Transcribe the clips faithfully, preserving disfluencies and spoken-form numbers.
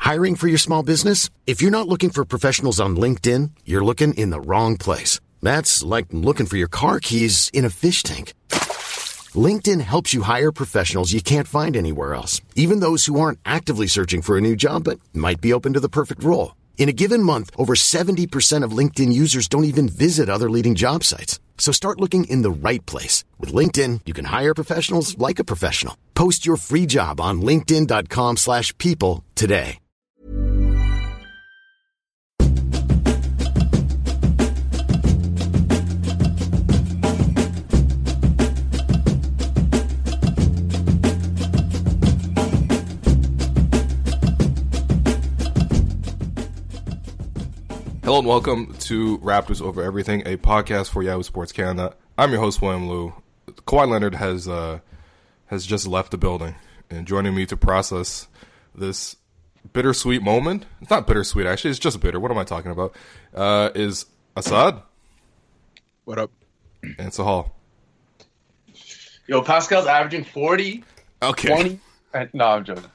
Hiring for your small business? If you're not looking for professionals on LinkedIn, you're looking in the wrong place. That's like looking for your car keys in a fish tank. LinkedIn helps you hire professionals you can't find anywhere else, even those who aren't actively searching for a new job but might be open to the perfect role. In a given month, over seventy percent of LinkedIn users don't even visit other leading job sites. So start looking in the right place. With LinkedIn, you can hire professionals like a professional. Post your free job on linkedin.com slash people today. Hello and welcome to Raptors Over Everything, a podcast for Yahoo Sports Canada. I'm your host, William Liu. Kawhi Leonard has uh, has just left the building, and joining me to process this bittersweet moment, it's not bittersweet actually, it's just bitter, what am I talking about, uh, is Assad. What up? And Sahal. Yo, Pascal's averaging forty, okay. twenty. And, no, I'm joking.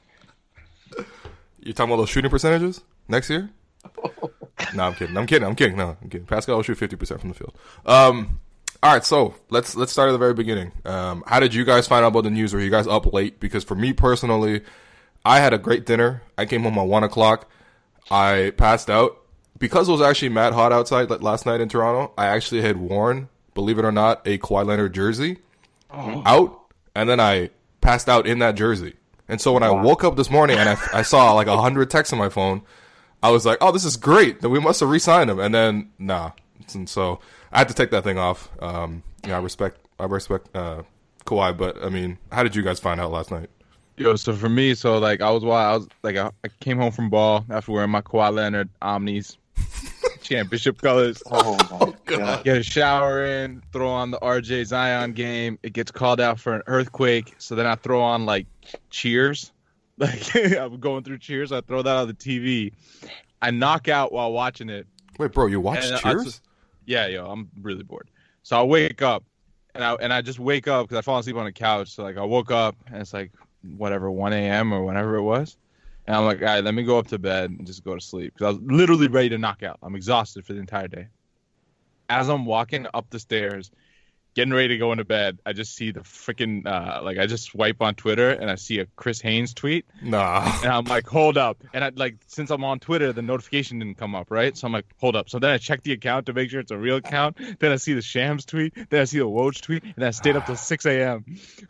You're talking about those shooting percentages next year? No, I'm kidding. I'm kidding. I'm kidding. No, I'm kidding. Pascal will shoot fifty percent from the field. Um, all right, so let's let's start at the very beginning. Um, how did you guys find out about the news? Were you guys up late? Because for me personally, I had a great dinner. I came home at one o'clock. I passed out because it was actually mad hot outside last night in Toronto. I actually had worn, believe it or not, a Kawhi Leonard jersey oh. out, and then I passed out in that jersey. And so when wow. I woke up this morning and I, I saw like a hundred texts on my phone, I was like, oh, this is great. Then we must have re-signed him. And then, nah. And so I had to take that thing off. Um, yeah, I respect I respect uh, Kawhi. But, I mean, how did you guys find out last night? Yo, so for me, so, like, I was I was like, I, I came home from ball after wearing my Kawhi Leonard Omnis championship colors. Oh, my God. Get a shower in, throw on the R J Zion game. It gets called out for an earthquake. So then I throw on, like, Cheers. Like, I'm going through Cheers. I throw that on the T V. I knock out while watching it. Wait, bro, you watch Cheers? Just, yeah, yo, I'm really bored. So I wake up, and I and I just wake up because I fall asleep on the couch. So, like, I woke up, and it's like, whatever, one a.m. or whenever it was. And I'm like, all right, let me go up to bed and just go to sleep. Because I was literally ready to knock out. I'm exhausted for the entire day. As I'm walking up the stairs, getting ready to go into bed, I just see the freaking, uh, like, I just swipe on Twitter, and I see a Chris Haynes tweet. Nah. And I'm like, hold up. And, I like, since I'm on Twitter, the notification didn't come up, right? So I'm like, hold up. So then I check the account to make sure it's a real account. Then I see the Shams tweet. Then I see the Woj tweet. And then I stayed up till six a.m.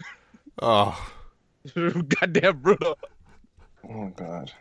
Oh. Goddamn brutal. Oh, God.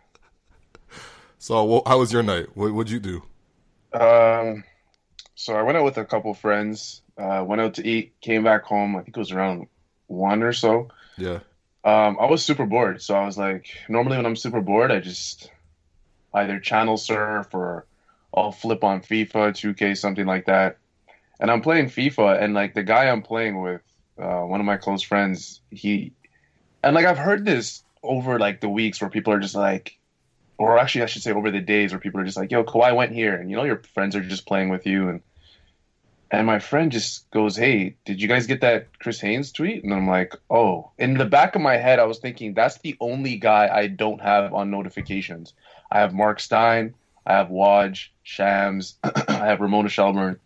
So well, how was your night? What what'd you do? Um, so I went out with a couple friends. Uh, went out to eat, came back home. I think it was around one or so. Yeah. Um, I was super bored. So I was like, normally when I'm super bored, I just either channel surf or I'll flip on FIFA, two K, something like that. And I'm playing FIFA, and like the guy I'm playing with, uh, one of my close friends, he, and like I've heard this over like the weeks where people are just like, or actually I should say over the days where people are just like, yo, Kawhi went here. And you know, your friends are just playing with you. And And my friend just goes, hey, did you guys get that Chris Haynes tweet? And I'm like, oh. In the back of my head, I was thinking, that's the only guy I don't have on notifications. I have Mark Stein. I have Woj, Shams. I have Ramona Shelburne.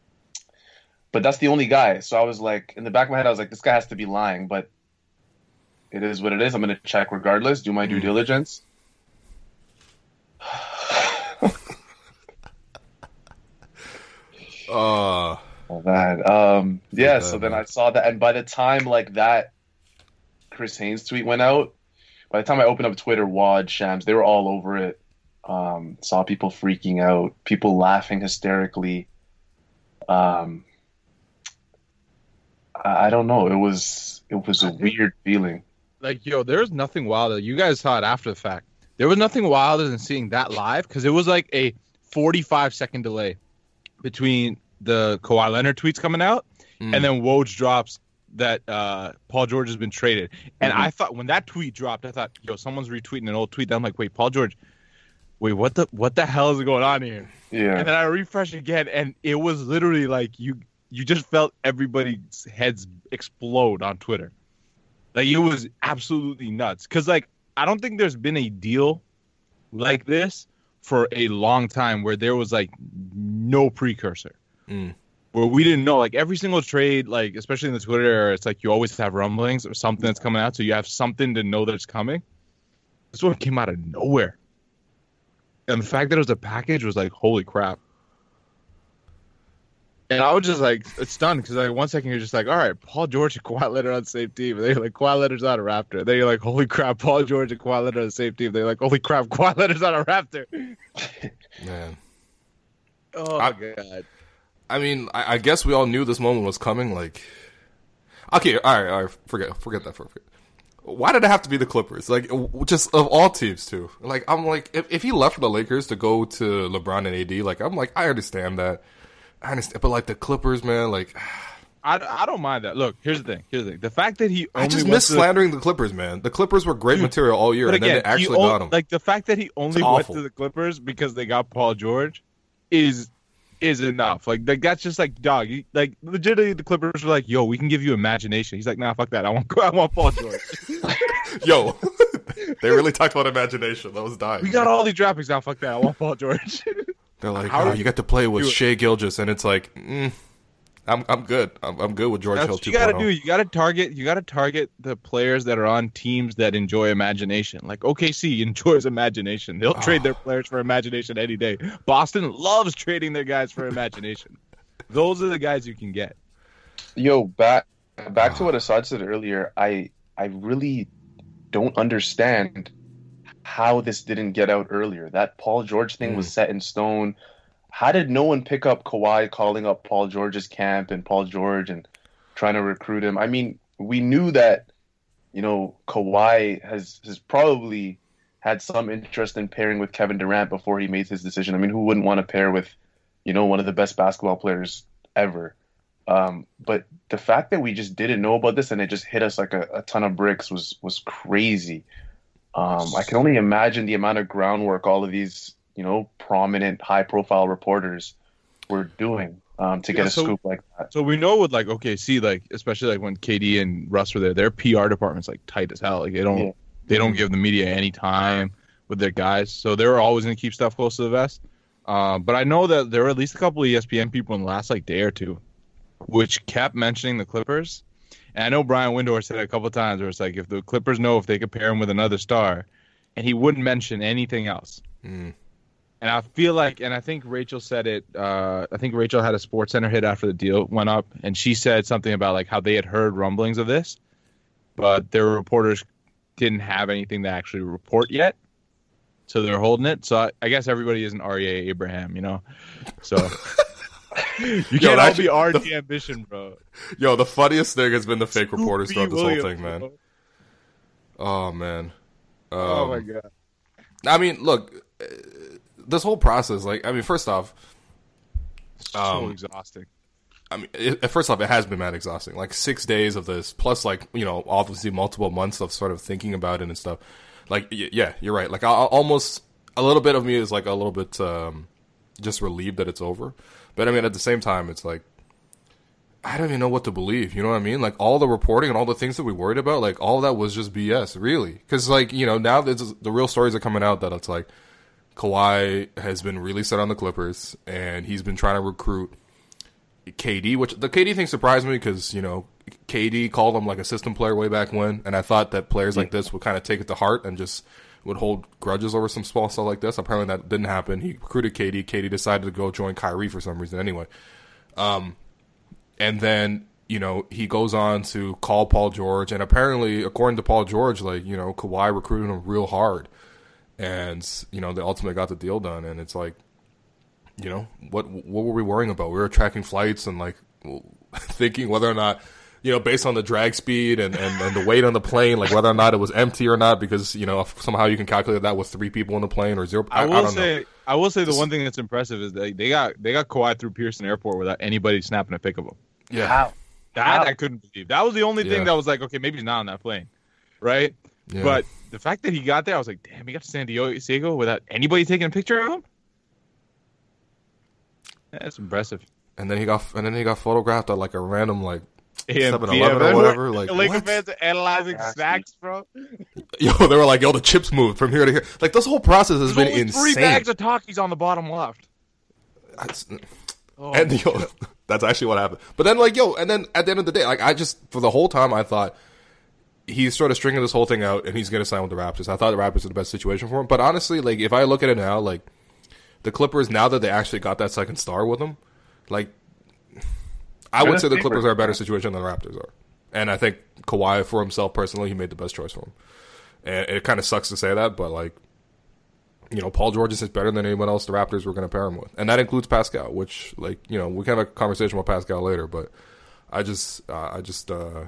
But that's the only guy. So I was like, in the back of my head, I was like, this guy has to be lying. But it is what it is. I'm going to check regardless, do my due diligence. Uh, oh, man. Um, yeah, bad, so then man. I saw that. And by the time like that Chris Haynes tweet went out, by the time I opened up Twitter, Wad, Shams, they were all over it. Um, saw people freaking out, people laughing hysterically. Um, I, I don't know. It was it was a weird feeling. Like, yo, there's nothing wilder. You guys saw it after the fact. There was nothing wilder than seeing that live because it was like a forty-five second delay between the Kawhi Leonard tweets coming out mm. and then Woj drops that uh, Paul George has been traded. And mm-hmm. I thought when that tweet dropped, I thought, yo, someone's retweeting an old tweet. Then I'm like, wait, Paul George, wait, what the what the hell is going on here? Yeah. And then I refresh again, and it was literally like you you just felt everybody's heads explode on Twitter. Like, it was absolutely nuts. Because, like, I don't think there's been a deal like this for a long time, where there was like no precursor, Mm. where we didn't know. Like every single trade, like especially in the Twitter era, it's like you always have rumblings or something that's coming out, so you have something to know that it's coming. This one came out of nowhere, and the fact that it was a package was like, holy crap. And I was just like, it's stunned because like one second you're just like, all right, Paul George and Kawhi Leonard on the same team. And then you're like, Kawhi Leonard's not a Raptor. Then you're like, holy crap, Paul George and Kawhi Leonard on the same team. They're like, holy crap, Kawhi Leonard's not a Raptor. Man. Oh I, my god. I mean, I, I guess we all knew this moment was coming. Like, okay, all right, all right, forget, forget that for a minute. Why did it have to be the Clippers? Like, just of all teams too. Like, I'm like, if if he left for the Lakers to go to LeBron and A D, like, I'm like, I understand that. I understand, but like the Clippers, man, like I, I don't mind that. Look, here's the thing. Here's the thing. The fact that he only I just went miss to the, slandering the Clippers, man. The Clippers were great Dude, material all year, but and again, then they actually he got only, him. like the fact that he only It's went awful. to the Clippers because they got Paul George is is enough. Like like that's just like dog. You, like legitimately, the Clippers were like, "Yo, we can give you imagination." He's like, "Nah, fuck that. I want I want Paul George." Yo, they really talked about imagination. That was dying. We got all these draft picks now. Fuck that. I want Paul George. They're like, How oh, do you got to play with do it? Shea Gilgeous, and it's like, mm, I'm I'm good. I'm I'm good with George That's Hill what you got to two point do. oh. You got to target. You got to target the players that are on teams that enjoy imagination. Like O K C enjoys imagination. They'll trade their players for imagination any day. Boston loves trading their guys for imagination. Those are the guys you can get. Yo, back back to what Assad said earlier. I I really don't understand how this didn't get out earlier. That Paul George thing was set in stone. How did no one pick up Kawhi calling up Paul George's camp and Paul George and trying to recruit him? I mean, we knew that, you know, Kawhi has has probably had some interest in pairing with Kevin Durant before he made his decision. I mean, who wouldn't want to pair with, you know, one of the best basketball players ever? Um, but the fact that we just didn't know about this and it just hit us like a, a ton of bricks was was crazy. Um, I can only imagine the amount of groundwork all of these, you know, prominent, high-profile reporters were doing um, to get Yeah, a so- scoop like that. So we know with like O K C, like especially like when K D and Russ were there, their P R department's like tight as hell. Like they don't Yeah. they don't give the media any time with their guys, so they're always gonna keep stuff close to the vest. Uh, but I know that there were at least a couple of E S P N people in the last like day or two, which kept mentioning the Clippers. And I know Brian Windhorst said it a couple of times where it's like if the Clippers know if they could pair him with another star, and he wouldn't mention anything else. Mm. And I feel like, and I think Rachel said it, uh, I think Rachel had a Sports Center hit after the deal went up, and she said something about like how they had heard rumblings of this, but their reporters didn't have anything to actually report yet. So they're holding it. So I, I guess everybody isn't R E A Abraham, you know? So you Yo, can't all actually, be R D the- ambition, bro. Yo, the funniest thing has been the fake reporters throughout Scoop this whole Williams, thing, man. bro. Oh man. Um, Oh my god. I mean, look, uh, this whole process, like, I mean, first off, So um, exhausting. I mean, it, first off, it has been mad exhausting. Like six days of this, plus like you know, obviously multiple months of sort of thinking about it and stuff. Like, y- yeah, you're right. Like, I, I almost a little bit of me is like a little bit um, just relieved that it's over. But I mean, at the same time, it's like I don't even know what to believe. You know what I mean? Like all the reporting and all the things that we worried about, like all that was just B S, really. Because like you know, now there's, the real stories are coming out that it's like Kawhi has been really set on the Clippers and he's been trying to recruit K D, which the K D thing surprised me because, you know, K D called him like a system player way back when, and I thought that players like this would kind of take it to heart and just would hold grudges over some small stuff like this. Apparently that didn't happen. He recruited K D. K D decided to go join Kyrie for some reason anyway. Um, and then, you know, he goes on to call Paul George, and apparently, according to Paul George, like, you know, Kawhi recruited him real hard. And, you know, they ultimately got the deal done, and it's like, you know, what what were we worrying about? We were tracking flights and, like, thinking whether or not, you know, based on the drag speed and, and, and the weight on the plane, like, whether or not it was empty or not, because, you know, if somehow you can calculate that with three people on the plane or zero. I, I will I don't say, know. I will say the Just- one thing that's impressive is they, they got they got Kawhi through Pearson Airport without anybody snapping a pic of him. Yeah. How? That How? I couldn't believe. That was the only Yeah. thing that was like, okay, maybe he's not on that plane, right? Yeah. But the fact that he got there, I was like, damn, he got to San Diego without anybody taking a picture of him. Yeah, that's impressive. And then he got and then he got photographed at like a random like seven eleven or whatever. Like, Laker what? fans are analyzing Nasty. snacks, bro. Yo, they were like, yo, the chips moved from here to here. Like, this whole process has There's been only insane. three bags of Takis on the bottom left. That's- Oh, and yo, that's actually what happened. But then, like, yo, and then at the end of the day, like, I just, for the whole time, I thought he's sort of stringing this whole thing out and he's going to sign with the Raptors. I thought the Raptors were the best situation for him. But honestly, like, if I look at it now, like, the Clippers, now that they actually got that second star with them, like, I would say the Clippers are a better situation than the Raptors are. And I think Kawhi, for himself personally, he made the best choice for him. And it kind of sucks to say that, but, like, you know, Paul George is better than anyone else the Raptors were going to pair him with. And that includes Pascal, which, like, you know, we can have a conversation about Pascal later, but I just, uh, I just, uh...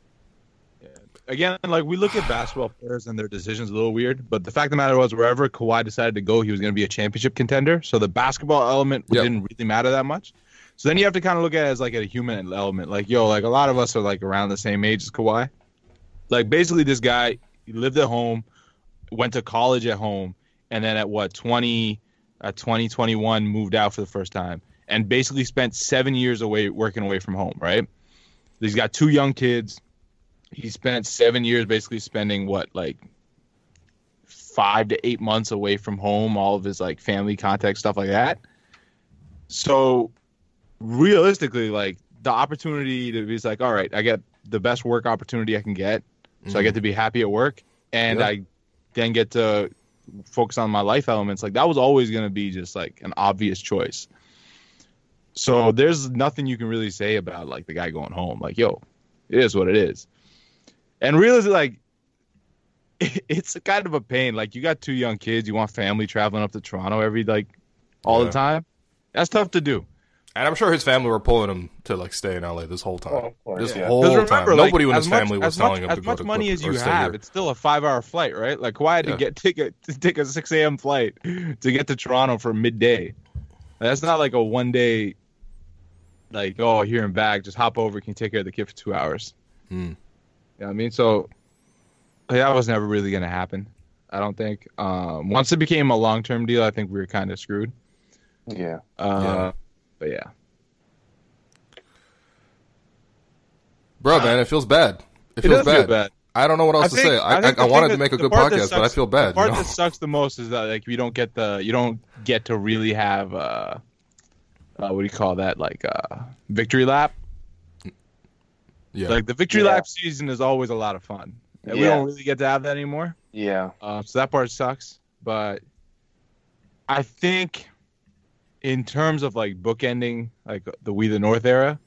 Again, like, we look at basketball players and their decisions a little weird, but the fact of the matter was, wherever Kawhi decided to go, he was going to be a championship contender, so the basketball element Yep. didn't really matter that much. So then you have to kind of look at it as, like, a human element. Like, yo, like, a lot of us are, like, around the same age as Kawhi. Like, basically, this guy, he lived at home, went to college at home, and then at what twenty, at twenty twenty-one, moved out for the first time, and basically spent seven years away working away from home. Right? He's got two young kids. He spent seven years basically spending what like five to eight months away from home, all of his like family contact stuff like that. So realistically, like the opportunity to be like, all right, I get the best work opportunity I can get, so Mm-hmm. I get to be happy at work, and Yep. I then get to focus on my life elements. Like that was always going to be just like an obvious choice. So there's nothing you can really say about like the guy going home. Like, yo, it is what it is. And realistically, like it's a kind of a pain. Like you got two young kids, you want family traveling up to Toronto every like all Yeah. the time. That's tough to do. And I'm sure his family were pulling him to, like, stay in L A this whole time. Oh, of course, this yeah. whole 'Cause time. remember, like, Nobody in as his much- family was as telling much, him to as go much to money as Clippers you or stay have, here. it's still a five-hour flight, right? Like, Kawhi had to Yeah. get take a to take a six a.m. flight to get to Toronto for midday. That's not like a one-day, like, oh, here and back, just hop over, can take care of the kid for two hours. Hmm. You know what I mean? So that was never really going to happen, I don't think. Um, once it became a long-term deal, I think we were kind of screwed. Yeah. Uh, Yeah. But yeah. Bro, man, it feels bad. It It feels does bad. feel bad. I don't know what else I to think- say. I, I, think I the wanted thing to make a that- good the part that podcast, but I sucks- feel bad. The part you know? that sucks the most is that like you don't get the you don't get to really have uh, uh what do you call that like uh victory lap. Yeah. Like the victory Yeah. lap season is always a lot of fun, and we Yeah. don't really get to have that anymore. Yeah. Uh, so that part sucks. But I think in terms of like bookending like the We the North era,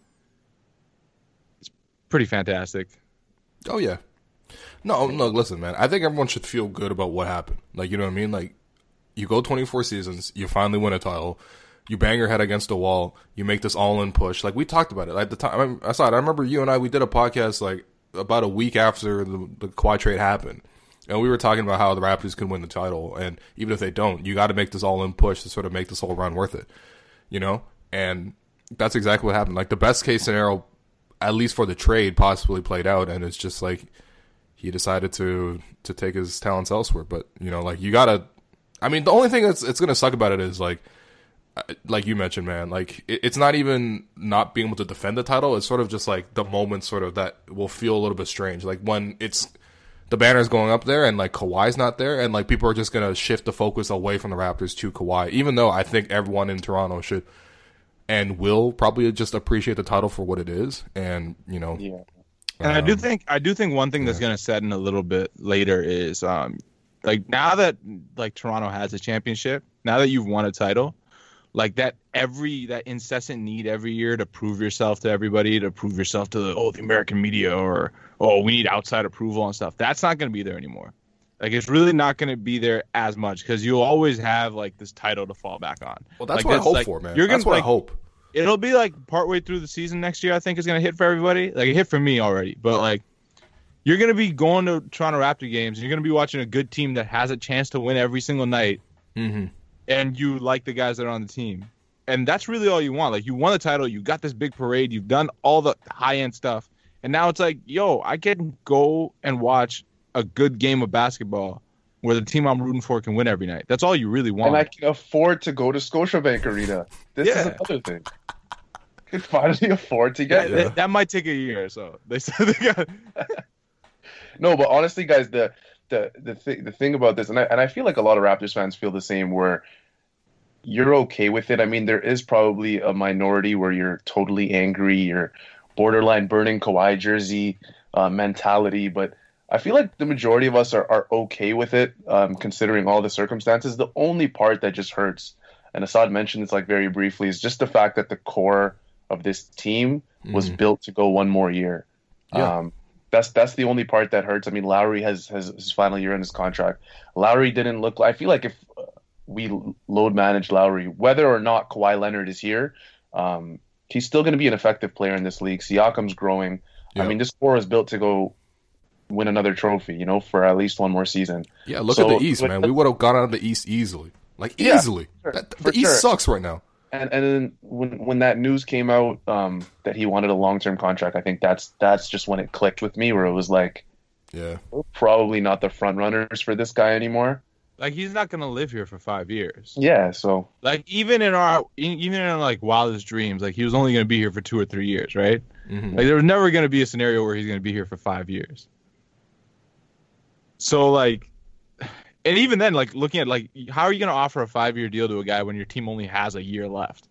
it's pretty fantastic. Oh yeah. No, no. Listen, man. I think everyone should feel good about what happened. Like, you know what I mean? Like, you go twenty-four seasons, you finally win a title, you bang your head against a wall, you make this all-in push. Like, we talked about it at the time. I saw it. I remember you and I. We did a podcast like about a week after the, the Kawhi trade happened, and we were talking about how the Raptors could win the title, and even if they don't, you got to make this all-in push to sort of make this whole run worth it. You know, and that's exactly what happened. Like, the best case scenario, at least for the trade, possibly played out, and it's just like he decided to to take his talents elsewhere. But, you know, like, you gotta, I mean, the only thing that's it's gonna suck about it is like, like you mentioned, man, like it, it's not even not being able to defend the title. It's sort of just like the moment sort of that will feel a little bit strange. Like when it's the banner's going up there and like Kawhi's not there, and like people are just gonna shift the focus away from the Raptors to Kawhi, even though I think everyone in Toronto should and will probably just appreciate the title for what it is. And, you know, Yeah. And I do Um, think I do think one thing that's going to set in a little bit later is um like now that like Toronto has a championship, now that you've won a title, like that every that incessant need every year to prove yourself to everybody, to prove yourself to the oh the American media or oh we need outside approval and stuff. That's not going to be there anymore. Like it's really not going to be there as much because you'll always have like this title to fall back on. well, that's Like, what I hope like, for, man. You're That's gonna what like, I hope. It'll be like partway through the season next year. I think is going to hit for everybody. Like it hit for me already, but like you're going to be going to Toronto Raptor games. And you're going to be watching a good team that has a chance to win every single night, Mm-hmm. and you like the guys that are on the team. And that's really all you want. Like you won the title, you got this big parade, you've done all the high end stuff, and now it's like, yo, I can go and watch a good game of basketball where the team I'm rooting for can win every night. That's all you really want. And I can afford to go to Scotiabank Arena. This Yeah. is another thing. could finally afford to get. That, that, that might take a year or so. They said they got. No, but honestly, guys, the the the thing the thing about this, and I and I feel like a lot of Raptors fans feel the same, where you're okay with it. I mean, there is probably a minority where you're totally angry, you're borderline burning Kawhi jersey uh, mentality, but I feel like the majority of us are, are okay with it, um, considering all the circumstances. The only part that just hurts, and Assad mentioned this like very briefly, is just the fact that the core of this team was Mm. built to go one more year. Yeah. Um, that's that's the only part that hurts. I mean, Lowry has, has his final year in his contract. Lowry didn't look. I feel like if we load manage Lowry, whether or not Kawhi Leonard is here, um, he's still going to be an effective player in this league. Siakam's growing. Yeah. I mean, this core is built to go win another trophy, you know, for at least one more season. Yeah, look So, at the East, like, man. We would have gone out of the East easily. Like, Yeah, easily. sure, That- for the East sure. sucks right now. And and then when when that news came out um, that he wanted a long term contract, I think that's that's just when it clicked with me, where it was like, Yeah. we're probably not the front runners for this guy anymore. Like he's not gonna live here for five years. Yeah, so Like even in our even in like wildest dreams, like he was only gonna be here for two or three years, right? Mhm. Like there was never gonna be a scenario where he's gonna be here for five years. So like, and even then, like looking at like, how are you gonna offer a five year deal to a guy when your team only has a year left?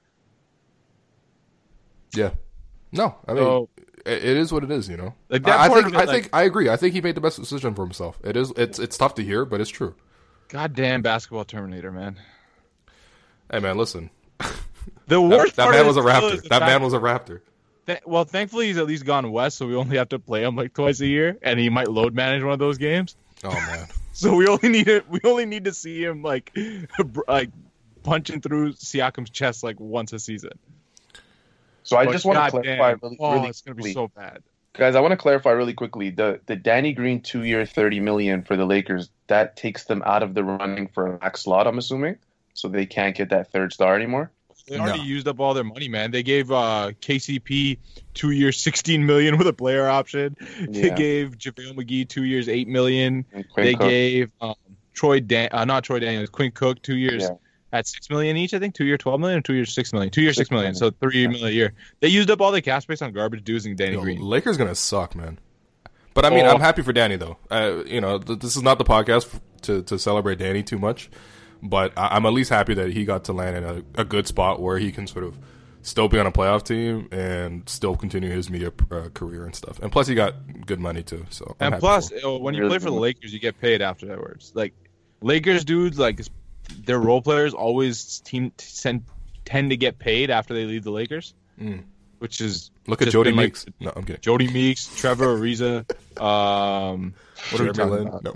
Yeah. No, I mean, So it, it is what it is, you know. like that I, I part think of it, I like, think I agree. I think he made the best decision for himself. It is it's it's tough to hear, but it's true. goddamn basketball Terminator, man. Hey man, listen. The That, worst that part man of was a it still Raptor. is the That fact- man was a Raptor. Th- well, thankfully he's at least gone west, so we only have to play him like twice a year, and he might load manage one of those games. Oh man. So we only need it. We only need to see him like, like punching through Siakam's chest like once a season. so I But just want to goddamn, clarify really, oh, really it's gonna quickly. be so bad. Guys, I want to clarify really quickly. The the Danny Green two year thirty million for the Lakers, that takes them out of the running for a max slot, I'm assuming. So they can't get that third star anymore. They already No. used up all their money, man. They gave uh, K C P two years, sixteen million with a player option. They Yeah. gave JaVale McGee two years, eight million. And Quinn They Cook, gave um, Troy Dan, uh, not Troy Daniels, Quinn Cook two years Yeah. at six million each. I think two year twelve million or two years six million. Two years six Six million, million. so three million a year. They used up all the cap space on garbage dudes and Danny Yo, Green. Lakers gonna suck, man. But I mean, Oh. I'm happy for Danny though. Uh, you know, th- this is not the podcast f- to to celebrate Danny too much, but I- I'm at least happy that he got to land in a, a good spot where he can sort of still be on a playoff team and still continue his media uh, career and stuff. And plus, he got good money too. So I'm And happy plus, for him. uh, when you Really play for the good. Lakers, you get paid afterwards. Like Lakers dudes, like their role players always team tend tend to get paid after they leave the Lakers, Mm. which is Look at just Jody been, like, Meeks. No, I'm kidding. Jody Meeks, Trevor Ariza. Um, what are we Jeremy talking Lin? about? No.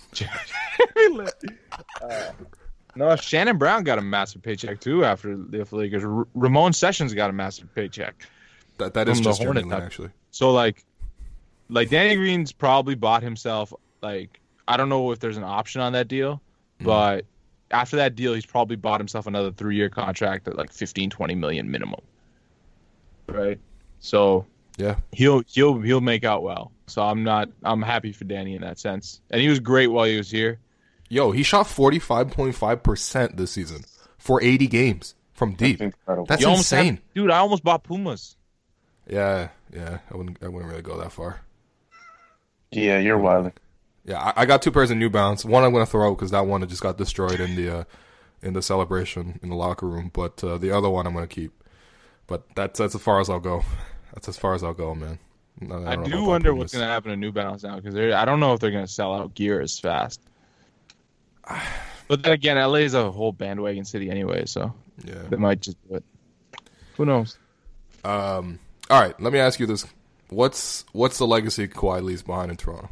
Uh, no, Shannon Brown got a massive paycheck too after the Lakers. R- Ramon Sessions got a massive paycheck. That that is From the just Jeremy Hornet Lin, type. actually. So like, like Danny Green's probably bought himself like I don't know if there's an option on that deal, Mm. but after that deal, he's probably bought himself another three year contract at like fifteen, twenty million minimum. Right. So Yeah. he'll he'll he'll make out well. So I'm not I'm happy for Danny in that sense, and he was great while he was here. Yo, he shot forty-five point five percent this season for eighty games from deep. That's incredible. That's You almost have- insane. dude. I almost bought Pumas. Yeah, yeah. I wouldn't. I wouldn't really go that far. Yeah, you're wild. Yeah, I, I got two pairs of New Balance. One I'm going to throw out because that one just got destroyed in the uh, in the celebration in the locker room. But uh, the other one I'm going to keep. But that's that's as far as I'll go. That's as far as I'll go, man. I, I, don't know do about wonder Pumas. what's going to happen to New Balance now because I don't know if they're going to sell out gear as fast. But then again, L A is a whole bandwagon city anyway, so Yeah. they might just do it. Who knows? Um. All right. Let me ask you this: What's what's the legacy Kawhi leaves behind in Toronto?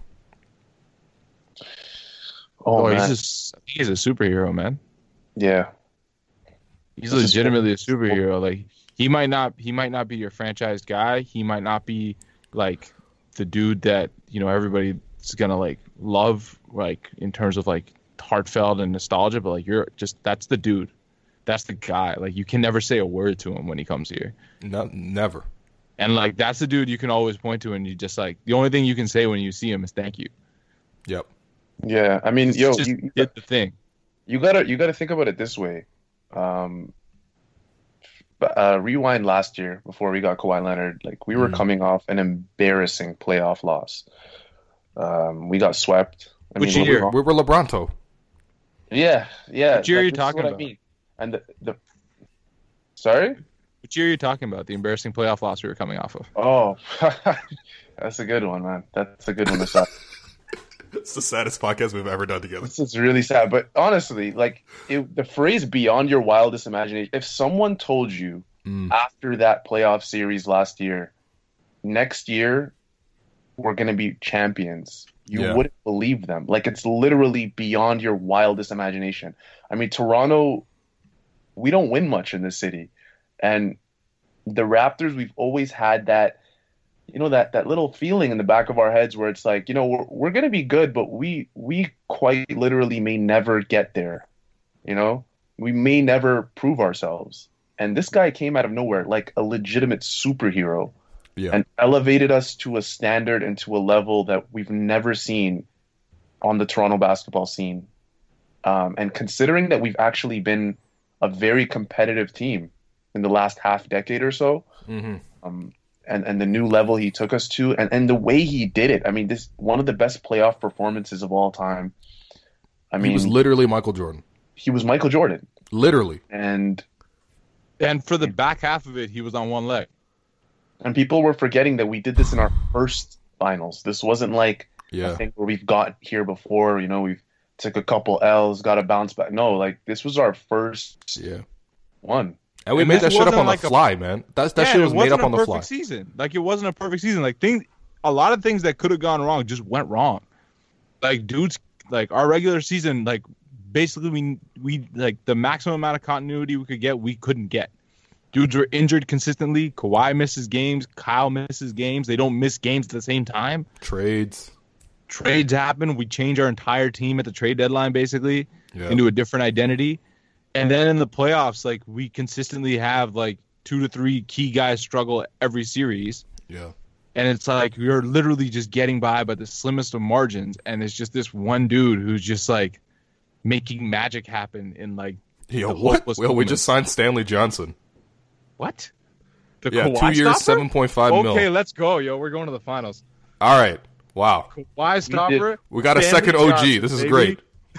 Oh, Oh, he's man. just he's a superhero, man. Yeah. He's This is- legitimately a superhero. Like he might not he might not be your franchise guy. He might not be like the dude that, you know, everybody's gonna like love, like in terms of like heartfelt and nostalgia, but like you're just that's the dude. That's the guy. Like you can never say a word to him when he comes here. No, never. And like that's the dude you can always point to and you just like the only thing you can say when you see him is thank you. Yep. Yeah. I mean, It's yo, just you, you, did the thing. you gotta you gotta think about it this way. Um, uh, rewind last year before we got Kawhi Leonard. Like we were Mm. coming off an embarrassing playoff loss. Um, we got swept. I Which mean, year? we- We were LeBronto. Yeah, yeah. What year are you this is talking what I about? mean. And the, the sorry. Which year are you talking about? The embarrassing playoff loss we were coming off of. Oh, that's a good one, man. That's a good one to start. It's the saddest podcast we've ever done together. This is really sad, but honestly, like it, the phrase "beyond your wildest imagination." If someone told you Mm. after that playoff series last year, next year we're going to be champions, you Yeah. wouldn't believe them. Like it's literally beyond your wildest imagination. I mean, Toronto, we don't win much in this city, and the Raptors, we've always had that. You know, that, that little feeling in the back of our heads where it's like, you know, we're, we're going to be good, but we we quite literally may never get there. You know, we may never prove ourselves. And this guy came out of nowhere like a legitimate superhero Yeah. and elevated us to a standard and to a level that we've never seen on the Toronto basketball scene. Um, and considering that we've actually been a very competitive team in the last half decade or so, hmm um, and, and the new level he took us to, and, and the way he did it. I mean, this one of the best playoff performances of all time. I He mean, was literally Michael Jordan. he was Michael Jordan, Literally. and And for the back half of it, he was on one leg. and people were forgetting that we did this in our first finals. This wasn't like Yeah. a thing where we've got here before. You know, we've took a couple L's, got to bounce back. No, like this was our first Yeah. one. And we And made this that shit up wasn't on the like a- fly, man. That's, that Yeah, shit it was made wasn't up a on the perfect fly. season. Like it wasn't a perfect season. Like things, a lot of things that could have gone wrong just went wrong. Like dudes, like our regular season, like basically we we like the maximum amount of continuity we could get, we couldn't get. Dudes were injured consistently. Kawhi misses games. Kyle misses games. They don't miss games at the same time. Trades. Trades happen. We change our entire team at the trade deadline, basically, Yeah. into a different identity. And then in the playoffs, like we consistently have like two to three key guys struggle every series. Yeah. And it's like you're literally just getting by by the slimmest of margins. And it's just this one dude who's just like making magic happen in like Yo, the what? hopeless Well, we moments. just signed Stanley Johnson. What? The Yeah, Kawhi two years, stopper? seven point five mil. Okay, let's go, yo. We're going to the finals. All right. Wow. Kawhi stopper. We got a Stanley second O G. Johnson, This is baby. great.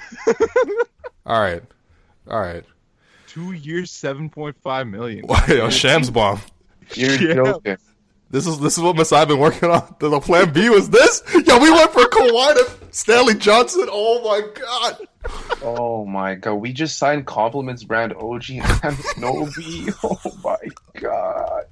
All right. All right. Two years, seven point five million. Wow, yo, Shams bomb. You're Yeah. joking. This is this is what Masai been working on. The, the plan B was this. Yo, we went for Kawhi to Stanley Johnson. Oh my god. Oh my god, we just signed Compliments brand O G and Nobi. Oh my god.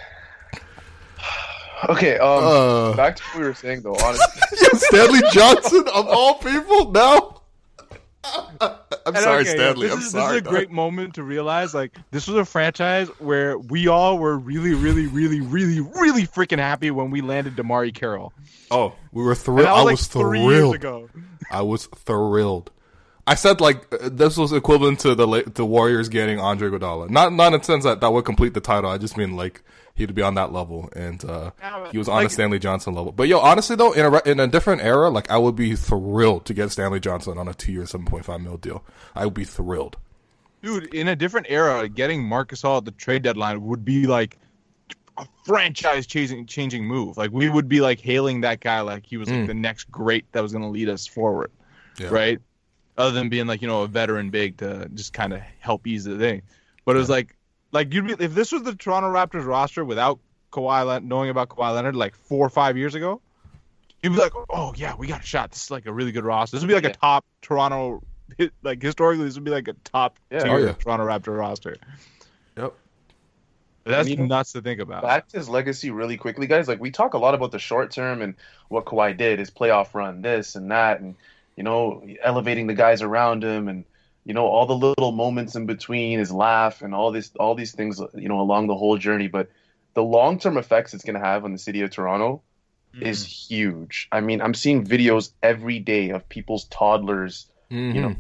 Okay, um, Uh, back to what we were saying though. Honestly, yo, Stanley Johnson of all people. No. I'm And sorry, okay, Stanley. This I'm is, sorry. This is a great moment to realize, like, this was a franchise where we all were really, really, really, really, really freaking happy when we landed Damari Carroll. Oh, we were And thrilled. that I was, was like, three years thrilled. ago. I was thrilled. I said like uh, this was equivalent to the La- the Warriors getting Andre Iguodala. Not not in the sense that that would complete the title. I just mean like he'd be on that level, and uh, Yeah, but, he was on like- a Stanley Johnson level. But yo, honestly though, in a re- in a different era, like I would be thrilled to get Stanley Johnson on a two year, seven point five mil deal. I would be thrilled. Dude, in a different era, getting Marcus All at the trade deadline would be like a franchise changing changing move. Like we would be like hailing that guy like he was like Mm. the next great that was going to lead us forward, Yeah. right? Other than being like, you know, a veteran big to just kind of help ease the thing. But it was like, like you'd be if this was the Toronto Raptors roster without Kawhi Le- knowing about Kawhi Leonard like four or five years ago, you'd be like, oh yeah, we got a shot. This is like a really good roster. This would be like Yeah. a top Toronto, like historically, this would be like a top Yeah. tier Oh, yeah. Toronto Raptor roster. Yep. That's And, you know, nuts to think about. back to his legacy really quickly, guys. Like we talk a lot about the short term and what Kawhi did, his playoff run, this and that, and you know, elevating the guys around him, and you know, all the little moments in between, his laugh, and all this, all these things, you know, along the whole journey. But the long term effects it's going to have on the city of Toronto is huge. I mean, I'm seeing videos every day of people's toddlers. Mhm. You know,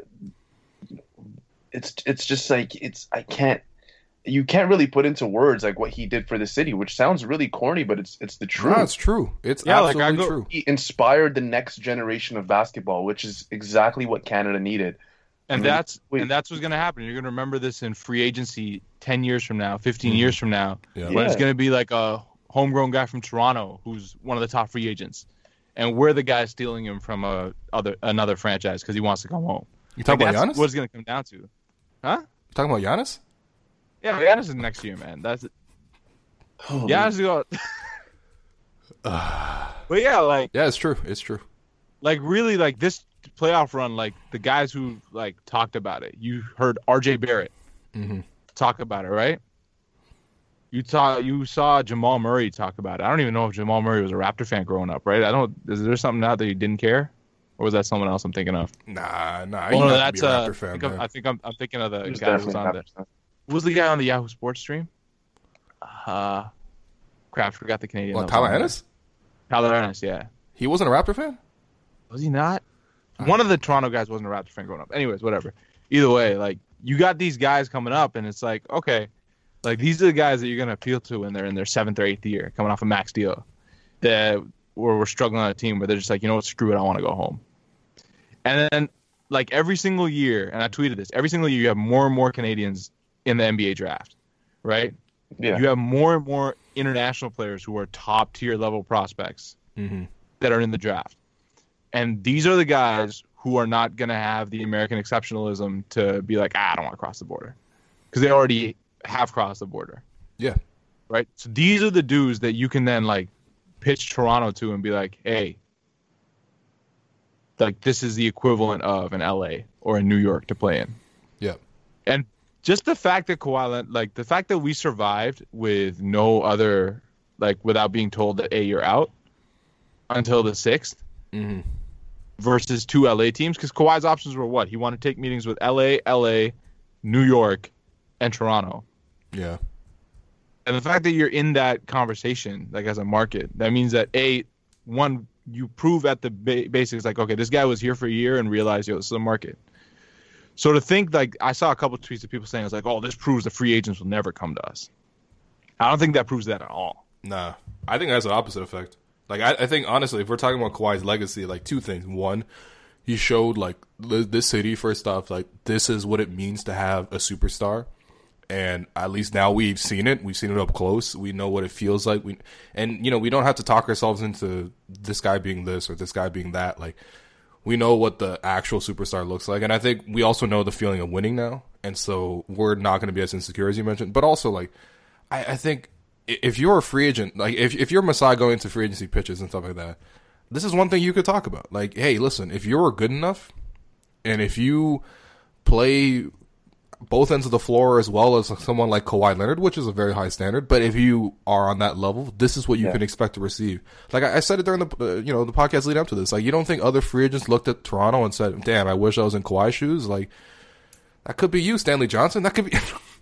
it's it's just like it's I can't. You can't really put into words like what he did for the city, which sounds really corny, but it's it's the truth. No, it's true. It's Yeah, like, I absolutely go- true. He inspired the next generation of basketball, which is exactly what Canada needed. And Mhm. that's Wait. and that's what's going to happen. You're going to remember this in free agency ten years from now, fifteen Mhm. years from now, Yeah. when it's Yeah. going to be like a homegrown guy from Toronto who's one of the top free agents, and we're the guy stealing him from a other another franchise because he wants to come home. You talking Like, about that's Giannis? what it's going to come down to, huh? You talking about Giannis? Yeah, Giannis is next year, man. That's Oh, Giannis is going. But yeah, like Yeah, it's true. It's true. like really like this playoff run, like the guys who like talked about it. You heard R J Barrett Mhm. talk about it, right? You saw you saw Jamal Murray talk about it. I don't even know if Jamal Murray was a Raptor fan growing up, right? I don't. Is there something out that you didn't care, or was that someone else I'm thinking of? Nah, nah. Oh, You no, have that's to be a uh, Raptor I fan, think, I'm, man. I think I'm, I'm thinking of the He was guy who was definitely on the. Raptors fan. Who was the guy on the Yahoo Sports stream? Uh, crap, forgot the Canadian. What, that was Tyler on there. Ennis? Tyler Ennis, yeah. He wasn't a Raptor fan? Was he not? One of the Toronto guys wasn't a Raptor fan growing up. Anyways, whatever. Either way, like you got these guys coming up, and it's like, okay, like these are the guys that you're gonna appeal to when they're in their seventh or eighth year, coming off a max deal, that where we're struggling on a team where they're just like, you know what, screw it, I want to go home. And then, like every single year, and I tweeted this, every single year you have more and more Canadians in the N B A draft, right? Yeah. You have more and more international players who are top tier level prospects Mm-hmm. that are in the draft. And these are the guys who are not going to have the American exceptionalism to be like, ah, I don't want to cross the border. Because they already have crossed the border. Yeah. Right? So these are the dudes that you can then, like, pitch Toronto to and be like, hey, like, this is the equivalent of an L A or in New York to play in. Yeah. And just the fact that Kawhi, Leonard- like, the fact that we survived with no other, like, without being told that, hey, you're out until the sixth, Mm-hmm. versus two L A teams, because Kawhi's options were what? He wanted to take meetings with L A, L A, New York, and Toronto. Yeah. And the fact that you're in that conversation, like as a market, that means that a one you prove at the ba- basics, like okay, this guy was here for a year and realized, yo, this is a market. So to think like I saw a couple of tweets of people saying it's like, oh, this proves the free agents will never come to us. I don't think that proves that at all. Nah. I think that's the opposite effect. Like, I, I think, honestly, if we're talking about Kawhi's legacy, like, two things. One, he showed, like, this city, first off, like, this is what it means to have a superstar. And at least now we've seen it. We've seen it up close. We know what it feels like. We And, you know, we don't have to talk ourselves into this guy being this or this guy being that. Like, we know what the actual superstar looks like. And I think we also know the feeling of winning now. And so we're not going to be as insecure as you mentioned. But also, like, I, I think... if you're a free agent, like if if you're Masai going into free agency pitches and stuff like that, this is one thing you could talk about. Like, hey, listen, if you're good enough, and if you play both ends of the floor as well as someone like Kawhi Leonard, which is a very high standard, but if you are on that level, this is what you Yeah. can expect to receive. Like I, I said it during the uh, you know the podcast leading up to this. Like, you don't think other free agents looked at Toronto and said, "Damn, I wish I was in Kawhi's shoes." Like, that could be you, Stanley Johnson. That could be.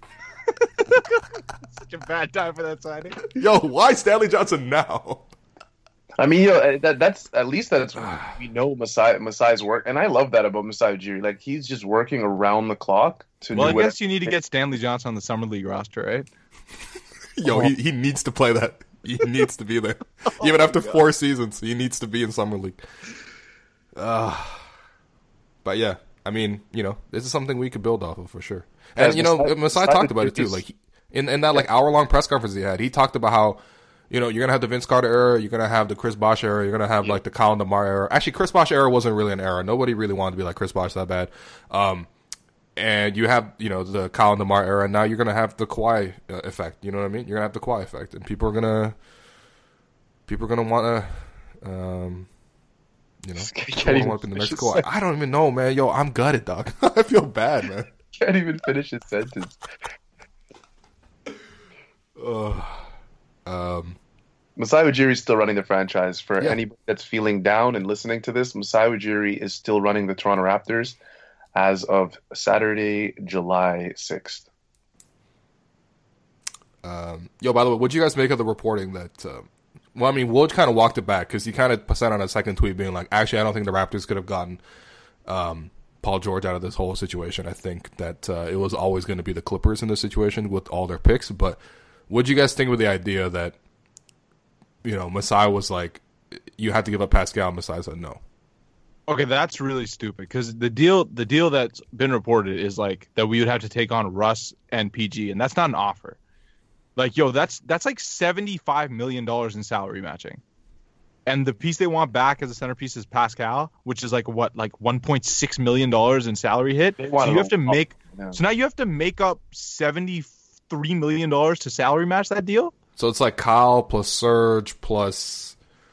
Such a bad time for that signing. Yo, why Stanley Johnson now? I mean, you know, that that's at least that's we know Masai Masai's work, and I love that about Masai Ujiri. Like he's just working around the clock to Well, I do guess you need to get Stanley Johnson on the summer league roster, right? Yo, he, he needs to play that. He needs to be there. Even after four seasons, he needs to be in Summer League. Uh, but yeah, I mean, you know, this is something we could build off of for sure. And, Yeah, you know, Masai- Masai Masai talked about it too. is- Like, he- in, in that, like, hour-long press conference he had, he talked about how, you know, you're going to have the Vince Carter era, you're going to have the Chris Bosh era, you're going to have, like, the Colin DeMar era. Actually, Chris Bosh era wasn't really an era. Nobody really wanted to be like Chris Bosh that bad. Um, and you have, you know, the Colin DeMar era, and now you're going to have the Kawhi uh, effect. You know what I mean? You're going to have the Kawhi effect. And people are going to, people are going to want to, um, you know, Can't even want to be the next finish Kawhi. his I don't even know, man. Yo, I'm gutted, dog. I feel bad, man. Can't even finish his sentence. Uh, um, Masai Ujiri is still running the franchise. For Yeah. anybody that's feeling down and listening to this, Masai Ujiri is still running the Toronto Raptors as of Saturday, July sixth. um, yo, by the way, what'd you guys make of the reporting that? Um, well, I mean, Woj kind of walked it back because he kind of sent on a second tweet being like, "Actually, I don't think the Raptors could have gotten um, Paul George out of this whole situation. I think that uh, it was always going to be the Clippers in this situation with all their picks." But what'd you guys think with the idea that, you know, Masai was like, you had to give up Pascal, and Masai said no? Okay, that's really stupid because the deal the deal that's been reported is like that we would have to take on Russ and P G, and that's not an offer. Like, yo, that's that's like seventy-five million dollars in salary matching. And the piece they want back as a centerpiece is Pascal, which is like what, like one point six million dollars in salary hit. So you have to make yeah. so now you have to make up seventy-three million dollars to salary match that deal? So it's like Kyle plus Serge plus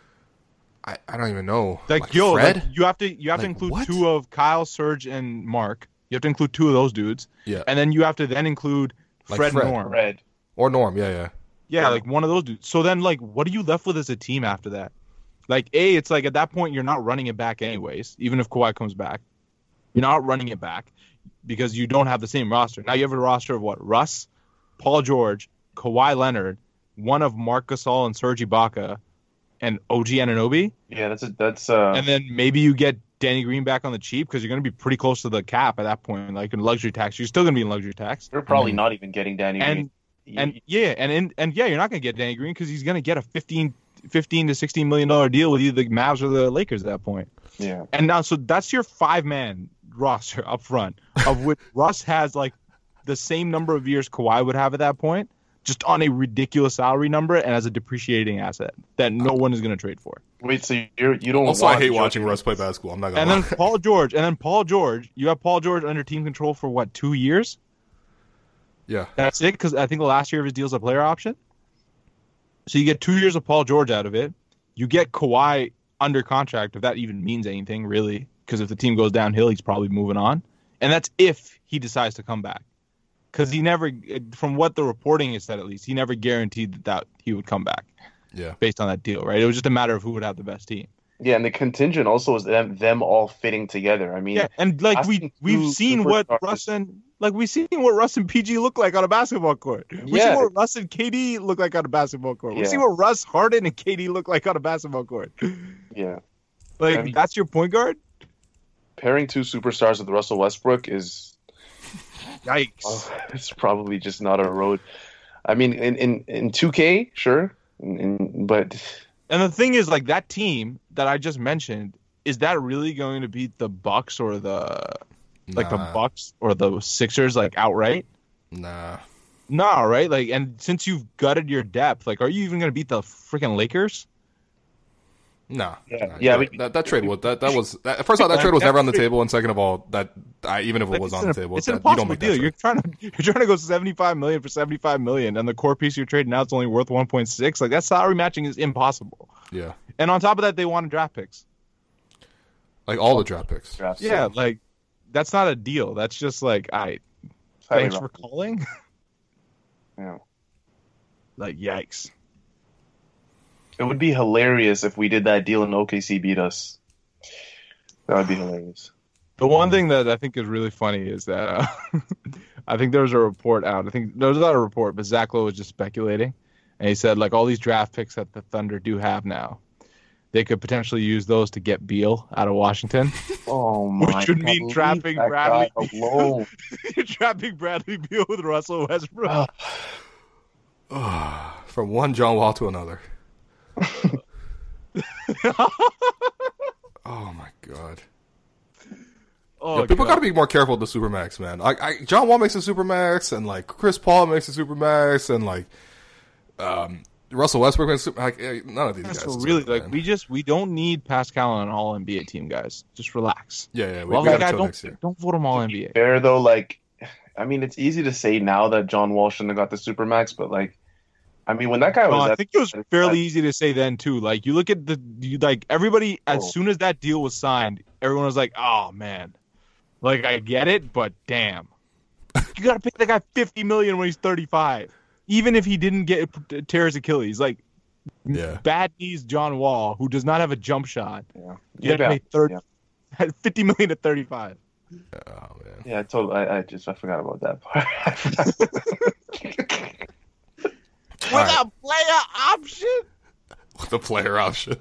I, I don't even know. Like, like yo, Fred? like you have to you have like, to include what? two of Kyle, Serge, and Mark. You have to include two of those dudes. Yeah. And then you have to then include Like Fred, Fred. and Norm. Red. Or Norm, yeah, yeah. Yeah, like one of those dudes. So then, like, what are you left with as a team after that? Like, A, it's like at that point you're not running it back anyways, even if Kawhi comes back. You're not running it back because you don't have the same roster. Now you have a roster of what? Russ, Paul George, Kawhi Leonard, one of Marc Gasol and Serge Ibaka, and O G Anunoby. Yeah, that's a, that's. Uh... And then maybe you get Danny Green back on the cheap because you're going to be pretty close to the cap at that point, like in luxury tax. You're still going to be in luxury tax. You're probably Mm-hmm. not even getting Danny And Green. and yeah, and in, and yeah, you're not going to get Danny Green because he's going to get a fifteen, fifteen to sixteen million dollar deal with either the Mavs or the Lakers at that point. Yeah. And now, so that's your five man roster up front, of which Russ has like the same number of years Kawhi would have at that point, just on a ridiculous salary number and as a depreciating asset that no one is going to trade for. Wait, so you're you don't? Also, I want hate Jordan- watching Russ play basketball. I'm not gonna And lie. then Paul George, and then Paul George, you have Paul George under team control for what, two years? Yeah. That's it, because I think the last year of his deal is a player option. So you get two years of Paul George out of it. You get Kawhi under contract, if that even means anything, really, because if the team goes downhill, he's probably moving on. And that's if he decides to come back. Because he never, from what the reporting has said at least, he never guaranteed that, that he would come back Yeah. based on that deal, right? It was just a matter of who would have the best team. Yeah, and the contingent also is them them all fitting together. I mean, Yeah, and like we asking we've two seen what superstars- Russ and like we've seen what Russ and P G look like on a basketball court. We've Yeah. seen what Russ and K D look like on a basketball court. We've Yeah. seen what Russ, Harden, and K D look like on a basketball court. yeah, Like I mean- that's your point guard? pairing two superstars with Russell Westbrook is Yikes! oh, it's probably just not a road. I mean, in in in two K, sure, in, in, but And the thing is, like that team that I just mentioned, is that really going to beat the Bucks or the like the Nah. Bucks or the Sixers like outright? Nah. No, right? Like, and since you've gutted your depth, like, are you even going to beat the freaking Lakers? Nah. Yeah. Nah. Yeah, That, we- that, that trade was that, that was that, first of all, that trade was never on the table, and second of all, that I, even if it Like, was it's on an, the table, it's that, an you don't impossible make that deal. trade. You're trying to you're trying to go seventy-five million for seventy-five million, and the core piece you're trading now is only worth one point six. Like that salary matching is impossible. Yeah. And on top of that, they wanted draft picks. Like all the draft picks. drafts. Yeah, like that's not a deal. That's just like, all right, highly thanks wrong. for calling. Yeah. Like, yikes. It would be hilarious if we did that deal and O K C beat us. That would be hilarious. The one thing that I think is really funny is that uh, I think there was a report out. I think there was not a report, but Zach Lowe was just speculating, and he said like all these draft picks that the Thunder do have now, they could potentially use those to get Beal out of Washington. Oh my! Which would mean God, trapping leave that Bradley. guy alone. You're trapping Bradley Beal with Russell Westbrook. From one John Wall to another. Oh my god. Oh, Yeah, people God. got to be more careful with the supermax, man. Like, I, John Wall makes a supermax, and like Chris Paul makes a supermax, and like um, Russell Westbrook makes a super, like eh, none of these Yeah, guys. so deserve really, it, like man. we just we don't need Pascal on an All N B A team, guys. Just relax. yeah, yeah, we, Well, we got like, I until don't next year. don't vote him All N B A. Fair though, like, I mean, it's easy to say now that John Wall shouldn't have got the supermax, but like, I mean, when that guy was, Well, I at- think it was fairly easy to say then too. Like you look at the you, like everybody as Oh. soon as that deal was signed, everyone was like, "Oh man, like I get it, but damn, you got to pay the guy fifty million when he's thirty-five, even if he didn't get tear his Achilles." Like Yeah. bad knees, John Wall, who does not have a jump shot, yeah, you got to yeah, pay thirty, yeah. fifty million to thirty-five. Oh man. Yeah, I totally. I, I just I forgot about that part. With All right. a player option. The player option.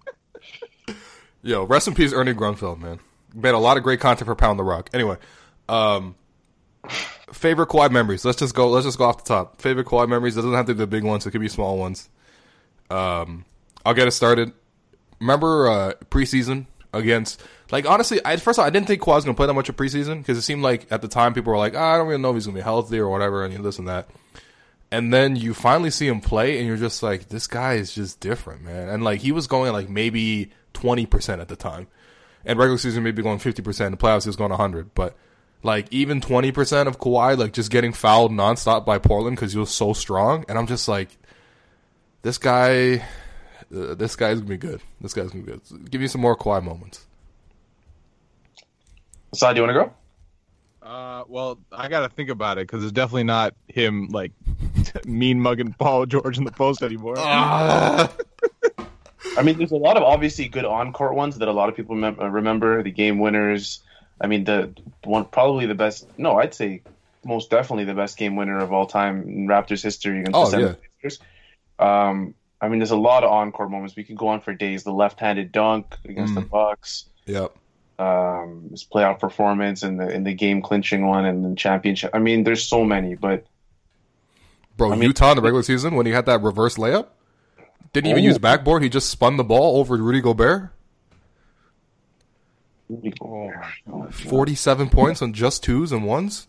Yo, rest in peace, Ernie Grunfeld, man. Made a lot of great content for Pound the Rock. Anyway, um, favorite Kawhi memories. Let's just go. Let's just go off the top. Favorite Kawhi memories doesn't have to be the big ones. It could be small ones. Um, I'll get it started. Remember uh, preseason against, like, honestly, I, first of all, I didn't think Kawhi was going to play that much of preseason because it seemed like at the time people were like, ah, I don't really know if he's going to be healthy or whatever, and this and that. And then you finally see him play, and you're just like, this guy is just different, man. And, like, he was going, like, maybe twenty percent at the time. And regular season maybe going fifty percent. In the playoffs, he was going one hundred. But, like, even twenty percent of Kawhi, like, just getting fouled nonstop by Portland because he was so strong. And I'm just like, this guy, uh, this guy's going to be good. This guy's going to be good. Give me some more Kawhi moments. Asad, do you want to go? Uh, well, I got to think about it because it's definitely not him, like, mean mugging Paul George in the post anymore. I mean, there's a lot of obviously good on-court ones that a lot of people mem- remember. The game winners. I mean, the one probably the best. No, I'd say most definitely the best game winner of all time in Raptors history against Oh, the seventy-sixers. Yeah. Um, I mean, there's a lot of on-court moments. We could go on for days. The left-handed dunk against Mm. the Bucks. Yep. Um, his playoff performance and the in the game clinching one and the championship. I mean, there's so many, but Bro, I mean- Utah in the regular season when he had that reverse layup, didn't even Oh. use backboard. He just spun the ball over Rudy Gobert. oh, forty-seven points on just twos and ones.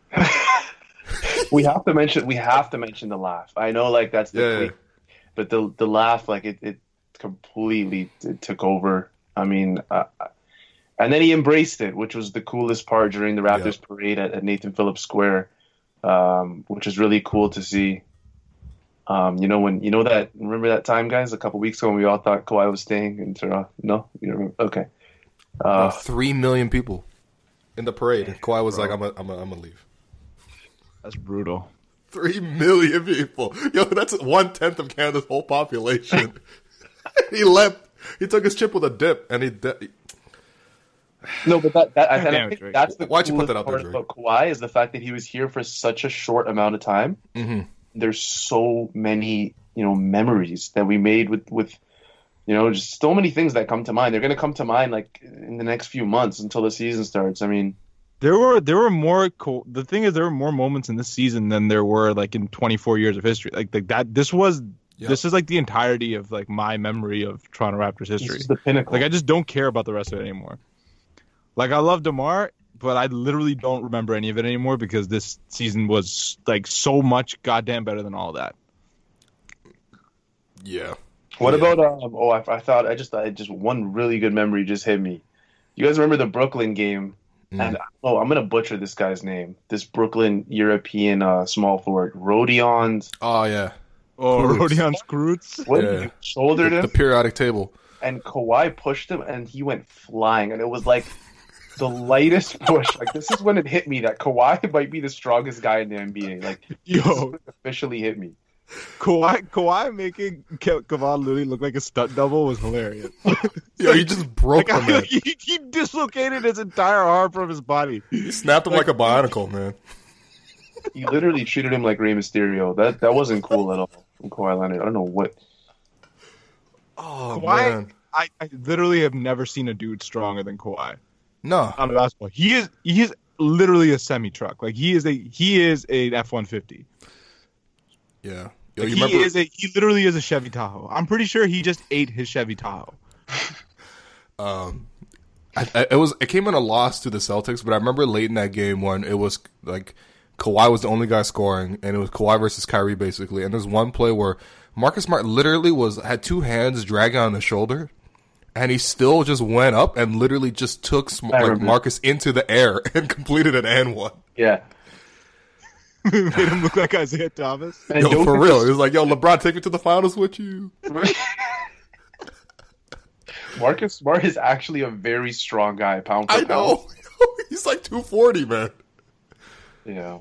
we have to mention we have to mention the laugh. I know, like that's the Yeah. quick, but the the laugh, like it, it completely it took over. I mean, uh, and then he embraced it, which was the coolest part during the Raptors Yeah. parade at, at Nathan Phillips Square, um, which is really cool to see. Um, you know when you know that remember that time, guys, a couple weeks ago when we all thought Kawhi was staying in Toronto. No, you remember? Okay. Uh, Uh, Three million people in the parade. And Kawhi was like, "I'm a, I'm a, I'm gonna leave." That's brutal. Three million people. Yo, that's one tenth of Canada's whole population. He left. He took his chip with a dip, and he. De- No, but that, that I, and I Damn it, think Drake. that's the Why'd you put coolest that out there, part Drake? about Kawhi is the fact that he was here for such a short amount of time. mm-hmm. There's so many, you know, memories that we made with, with, you know, just so many things that come to mind. They're going to come to mind like in the next few months until the season starts. I mean, There were there were more. Co- the thing is, there were more moments in this season than there were like in twenty-four years of history. Like like that. This was Yep. this is like the entirety of like my memory of Toronto Raptors this history. is the pinnacle. Like I just don't care about the rest of it anymore. Like I love DeMar, but I literally don't remember any of it anymore because this season was like so much goddamn better than all that. Yeah. What Yeah. about, um, oh, I, I thought, I just, I just, one really good memory just hit me. You guys remember the Brooklyn game? Mm. And, oh, I'm going to butcher this guy's name. This Brooklyn European uh, small forward, Rodion. Oh yeah. Oh, Scroots. Rodion Scroots. What? Yeah. He shouldered The, him. the periodic table. And Kawhi pushed him, and he went flying. And it was like the lightest push. Like, this is when it hit me that Kawhi might be the strongest guy in the N B A. Like, this is Yo, when it officially hit me. Kawhi, Kawhi making Ke- Kevon Looney look like a stunt double was hilarious. Yo, he just broke Like, the man. he, he dislocated his entire arm from his body. He snapped him like, a bionicle, man. He literally treated him like Rey Mysterio. That that wasn't cool at all from Kawhi Leonard. I don't know what. Oh Kawhi, man. I, I literally have never seen a dude stronger than Kawhi No. on a basketball. He is he is literally a semi truck. Like he is a he is an F one fifty. Yeah. Yo, Like, you he remember? is a he literally is a Chevy Tahoe. I'm pretty sure he just ate his Chevy Tahoe. Um, I, I, it was it came in a loss to the Celtics, but I remember late in that game when it was like Kawhi was the only guy scoring, and it was Kawhi versus Kyrie basically. And there's one play where Marcus Smart literally was had two hands dragging on his shoulder, and he still just went up and literally just took Sm- I like remember. Marcus into the air and completed an and one. Yeah. Made him look like Isaiah Thomas. And Yo, don't for get real, this- it was like, yo, LeBron, take me to the finals with you. Marcus Smart is actually a very strong guy, pound for I pound. know. He's like two forty, man. Yeah.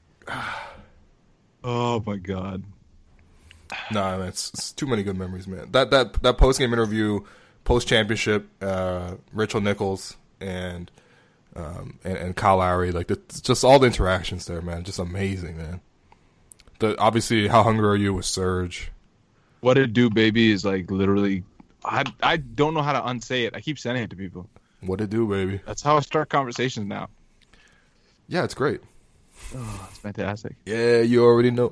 Oh my god. Nah, man, it's, it's too many good memories, man. That that that post game interview, post championship, uh, Rachel Nichols and um and, and Kyle Lowry, like the, just all the interactions there, man, just amazing, man. The obviously, how hungry are you with Serge? What it do, baby, is like literally. I I don't know how to unsay it. I keep saying it to people. What it do, baby? That's how I start conversations now. Yeah, it's great. Oh, it's fantastic. Yeah, you already know.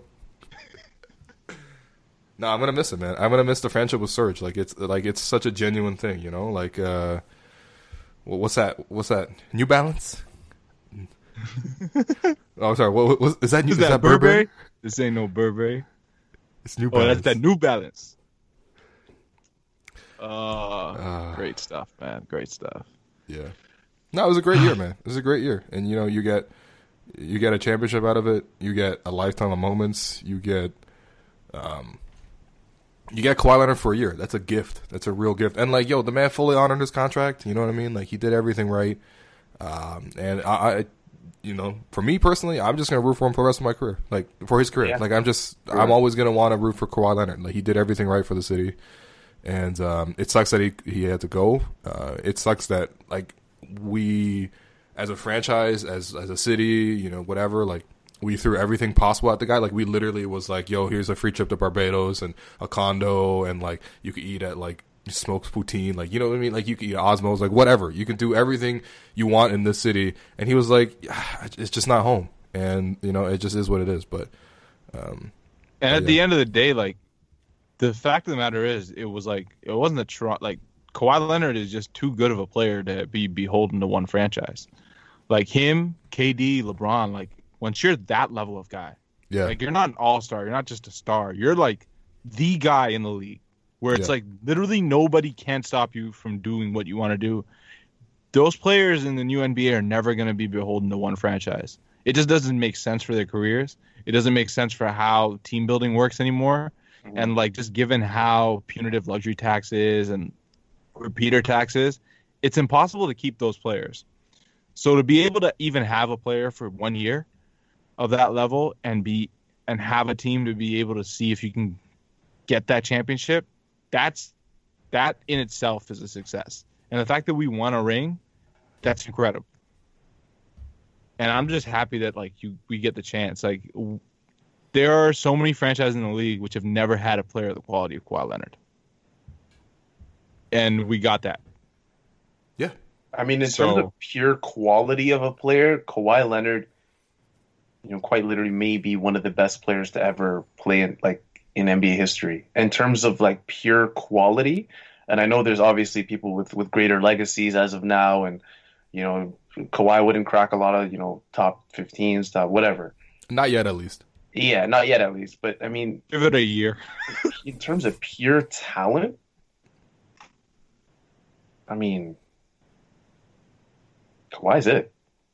No, I'm gonna miss it, man. I'm gonna miss the friendship with Serge. Like it's like it's such a genuine thing, you know. Like uh, Well, what's that? What's that? New Balance? Oh, sorry. What, what is that? New, Is is that that Burberry? Burberry? This ain't no Burberry. It's New Oh, Balance. that's that New Balance. Uh, Uh, great stuff, man. Great stuff. Yeah. No, it was a great year, man. It was a great year, and you know, you get you get a championship out of it. You get a lifetime of moments. You get, um, you get Kawhi Leonard for a year. That's a gift. That's a real gift. And like, yo, the man fully honored his contract. You know what I mean? Like, he did everything right. Um, and I, I, you know, for me personally, I'm just gonna root for him for the rest of my career. Like, for his career. Yeah. Like, I'm just, Sure. I'm always gonna want to root for Kawhi Leonard. Like, he did everything right for the city. And um, it sucks that he he had to go. Uh, it sucks that like we, as a franchise, as as a city, you know, whatever, like we threw everything possible at the guy. Like we literally was like, yo, here's a free trip to Barbados and a condo, and like you could eat at like Smokes Poutine, like you know what I mean. Like you could eat at Osmos, like whatever. You can do everything you want in this city. And he was like, it's just not home, and you know, it just is what it is. But um, And at yeah. the end of the day, like, the fact of the matter is, it was like, it wasn't a Toronto, like, Kawhi Leonard is just too good of a player to be beholden to one franchise. Like him, K D, LeBron, like, once you're that level of guy, yeah, like, you're not an all-star, you're not just a star, you're like the guy in the league, where it's Yeah. like literally nobody can stop you from doing what you want to do. Those players in the new N B A are never going to be beholden to one franchise. It just doesn't make sense for their careers. It doesn't make sense for how team building works anymore. Mm-hmm. And like, just given how punitive luxury tax is and repeater tax is, it's impossible to keep those players. So to be able to even have a player for one year of that level and be and have a team to be able to see if you can get that championship, that's that in itself is a success. And the fact that we won a ring, that's incredible. And I'm just happy that like you we get the chance. Like, w- there are so many franchises in the league which have never had a player of the quality of Kawhi Leonard, and we got that. yeah, I mean, in So- terms of pure quality of a player, Kawhi Leonard, you know, quite literally may be one of the best players to ever play in like in N B A history. In terms of like pure quality, and I know there's obviously people with with greater legacies as of now, and you know, Kawhi wouldn't crack a lot of you know top fifteens, top whatever. not yet, at least. Yeah, not yet at least. But I mean, Give it a year. in terms of pure talent, I mean, Kawhi's it.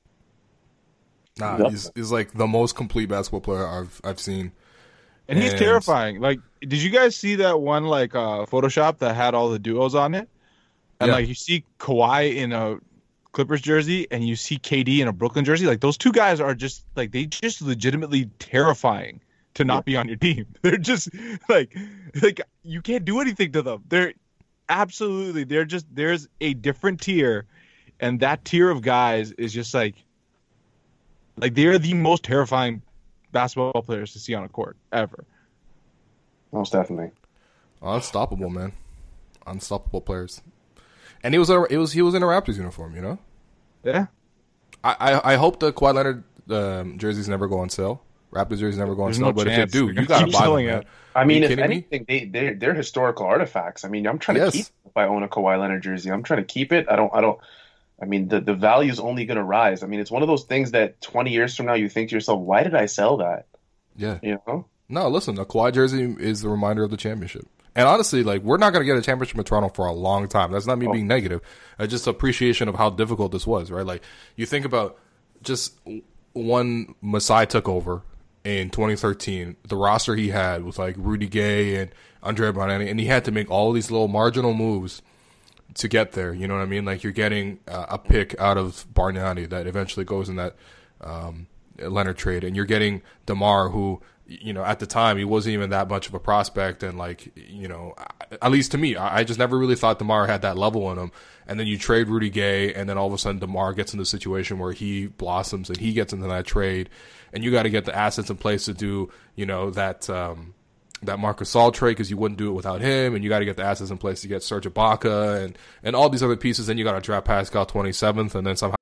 Nah, Yeah. he's he's like the most complete basketball player I've I've seen. And he's And- terrifying. Like, did you guys see that one like uh, Photoshop that had all the duos on it? And Yeah. like, you see Kawhi in a Clippers jersey and you see K D in a Brooklyn jersey. Like, those two guys are just like, they just legitimately terrifying to not be on your team. They're just like like you can't do anything to them. They're absolutely they're just there's a different tier, and that tier of guys is just like like they're the most terrifying basketball players to see on a court ever. Most definitely. Unstoppable, man. Unstoppable players. And he was a, it was he was in a Raptors uniform, you know. Yeah. I I, I hope the Kawhi Leonard um, jerseys never go on sale. Raptors jerseys never go on There's sale. no but chance. if they do, They're you gonna gotta keep buy them, selling man. it. I mean, you if kidding me? anything, they they're, they're historical artifacts. I mean, I'm trying to Yes. keep it if I own a Kawhi Leonard jersey. I'm trying to keep it. I don't. I don't. I mean, the the value is only going to rise. I mean, it's one of those things that twenty years from now you think to yourself, why did I sell that? Yeah. You know? No, listen, a Kawhi jersey is the reminder of the championship. And honestly, like, we're not going to get a championship in Toronto for a long time. That's not me Oh. being negative. It's just appreciation of how difficult this was, right? Like, you think about just when Masai took over in twenty thirteen, the roster he had was like Rudy Gay and Andre Bargnani, and he had to make all these little marginal moves to get there. You know what I mean? Like, you're getting uh, a pick out of Bargnani that eventually goes in that um, Leonard trade, and you're getting DeMar, who, you know, at the time he wasn't even that much of a prospect, and like, you know, at least to me, I I just never really thought DeMar had that level in him. And then you trade Rudy Gay, and then all of a sudden DeMar gets into a situation where he blossoms and he gets into that trade, and you got to get the assets in place to do, you know, that um, that Marc Gasol trade, because you wouldn't do it without him, and you got to get the assets in place to get Serge Ibaka and and all these other pieces. Then you got to draft Pascal twenty-seventh, and then somehow.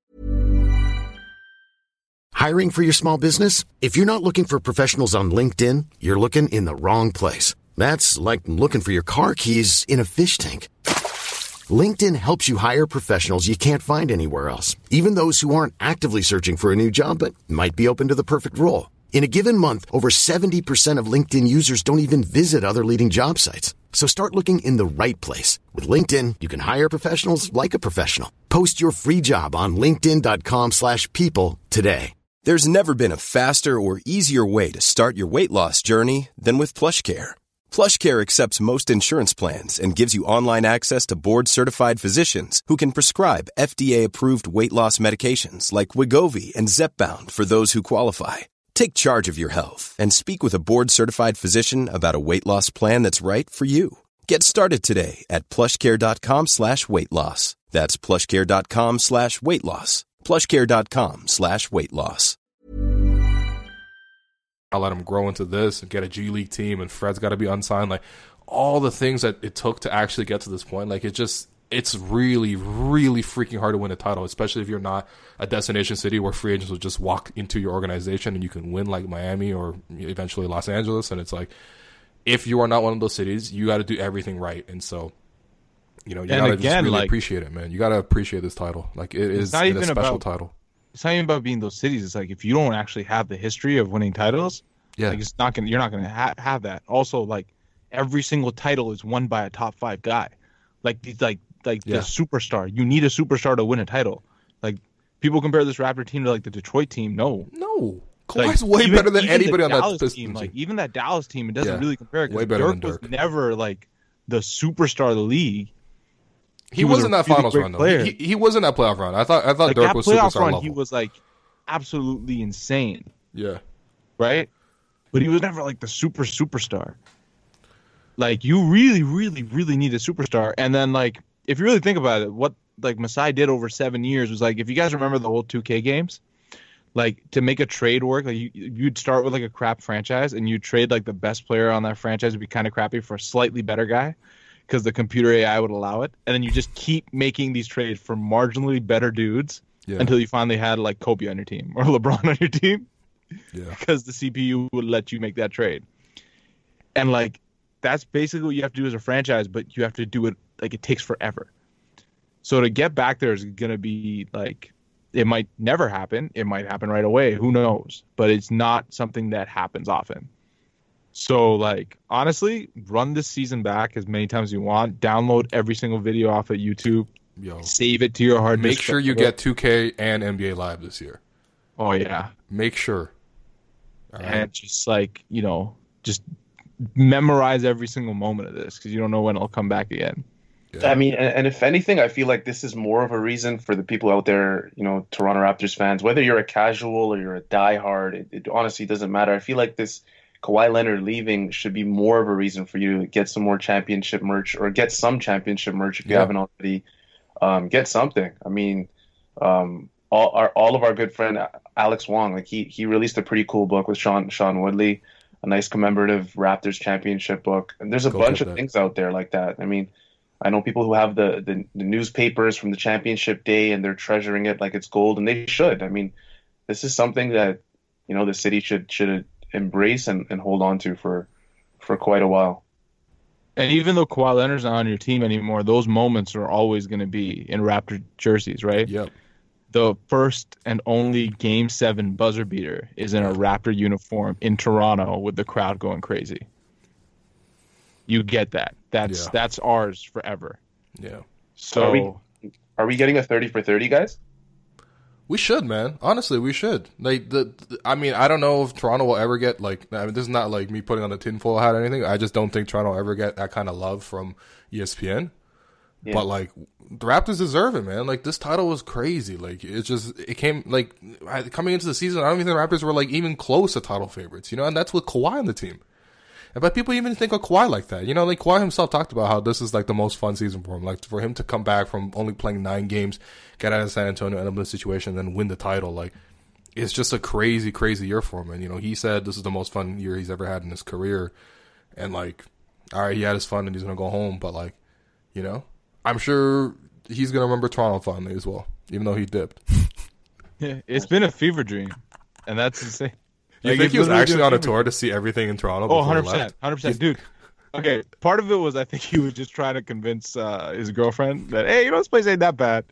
Hiring for your small business? If you're not looking for professionals on LinkedIn, you're looking in the wrong place. That's like looking for your car keys in a fish tank. LinkedIn helps you hire professionals you can't find anywhere else, even those who aren't actively searching for a new job but might be open to the perfect role. In a given month, over seventy percent of LinkedIn users don't even visit other leading job sites. So start looking in the right place. With LinkedIn, you can hire professionals like a professional. Post your free job on linkedin.com slash people today. There's never been a faster or easier way to start your weight loss journey than with PlushCare. PlushCare accepts most insurance plans and gives you online access to board-certified physicians who can prescribe F D A-approved weight loss medications like Wegovy and Zepbound for those who qualify. Take charge of your health and speak with a board-certified physician about a weight loss plan that's right for you. Get started today at plushcare.com slash weight loss. That's plushcare.com slash weight loss. plushcare.com slash weight loss. I'll let him grow into this and get a G League team, and Fred's got to be unsigned. Like, all the things that it took to actually get to this point, like, it just, it's really, really freaking hard to win a title, especially if you're not a destination city where free agents will just walk into your organization and you can win like Miami or eventually Los Angeles. And it's like, if you are not one of those cities, you got to do everything right. And so, you know, you got to just really like, appreciate it, man. You got to appreciate this title. Like, it is not even a special about, title. It's not even about being those cities. It's like, if you don't actually have the history of winning titles, yeah, like it's not gonna, you're not going to ha- have that. Also, like, every single title is won by a top five guy. Like, these, like, like yeah. the superstar. You need a superstar to win a title. Like, people compare this Raptor team to like the Detroit team. No, no, Kawhi's like, way even, better than anybody on Dallas that Pistons team. Like, even that Dallas team, it doesn't yeah. really compare. Way better Dirk than Dirk was never like the superstar of the league. He, he was wasn't that really finals run though. He, he wasn't that playoff run. I thought I thought like, Dirk that was playoff superstar run, level. He was like absolutely insane. Yeah, right. But he was never like the super superstar. Like, you really, really, really need a superstar. And then, like, if you really think about it, what like Masai did over seven years was like, if you guys remember the old two K games, like, to make a trade work, like you, you'd start with like a crap franchise and you'd trade like the best player on that franchise would be kind of crappy for a slightly better guy because the computer A I would allow it. And then you just keep making these trades for marginally better dudes yeah. until you finally had like Kobe on your team or LeBron on your team. Yeah. Because the C P U would let you make that trade. And like, that's basically what you have to do as a franchise, but you have to do it like it takes forever. So to get back there is going to be like, it might never happen. It might happen right away. Who knows? But it's not something that happens often. So like, honestly, run this season back as many times as you want. Download every single video off of YouTube. Yo, save it to your hard disk. Make sure you get two K and N B A Live this year. Oh yeah. Make sure. All right. And just like, you know, just memorize every single moment of this because you don't know when it'll come back again. Yeah. I mean, and, and if anything, I feel like this is more of a reason for the people out there, you know, Toronto Raptors fans, whether you're a casual or you're a diehard, it, it honestly doesn't matter. I feel like this Kawhi Leonard leaving should be more of a reason for you to get some more championship merch or get some championship merch if you yeah. haven't already. Um, get something. I mean, um, all our all of our good friend Alex Wong, like he he released a pretty cool book with Sean Sean Woodley, a nice commemorative Raptors championship book. And there's a Go bunch of that. things out there like that. I mean, I know people who have the, the the newspapers from the championship day and they're treasuring it like it's gold, and they should. I mean, this is something that, you know, the city should should embrace and, and hold on to for for quite a while. And even though Kawhi Leonard's not on your team anymore, those moments are always going to be in Raptor jerseys, right? Yep. The first and only Game seven buzzer beater is in a Raptor uniform in Toronto with the crowd going crazy. You get that. That's yeah. that's ours forever. Yeah. So are we, are we getting a thirty for thirty, guys? We should, man. Honestly, we should. Like the, the, I mean, I don't know if Toronto will ever get like. I mean, this is not like me putting on a tinfoil hat or anything. I just don't think Toronto will ever get that kind of love from E S P N. Yeah. But like, the Raptors deserve it, man. Like, this title was crazy. Like, it just it came like coming into the season. I don't even think the Raptors were like even close to title favorites. You know, and that's with Kawhi on the team. But people even think of Kawhi like that. You know, like Kawhi himself talked about how this is like the most fun season for him. Like for him to come back from only playing nine games, get out of San Antonio, end up in the situation, and then win the title. Like, it's just a crazy, crazy year for him. And, you know, he said this is the most fun year he's ever had in his career. And like, all right, he had his fun and he's going to go home. But like, you know, I'm sure he's going to remember Toronto fondly as well, even though he dipped. Yeah, it's been a fever dream. And that's insane. You like, think he was actually on a tour to see everything in Toronto? Oh, one hundred percent. one hundred percent. Dude, Okay, part of it was I think he was just trying to convince uh, his girlfriend that, hey, you know, this place ain't that bad.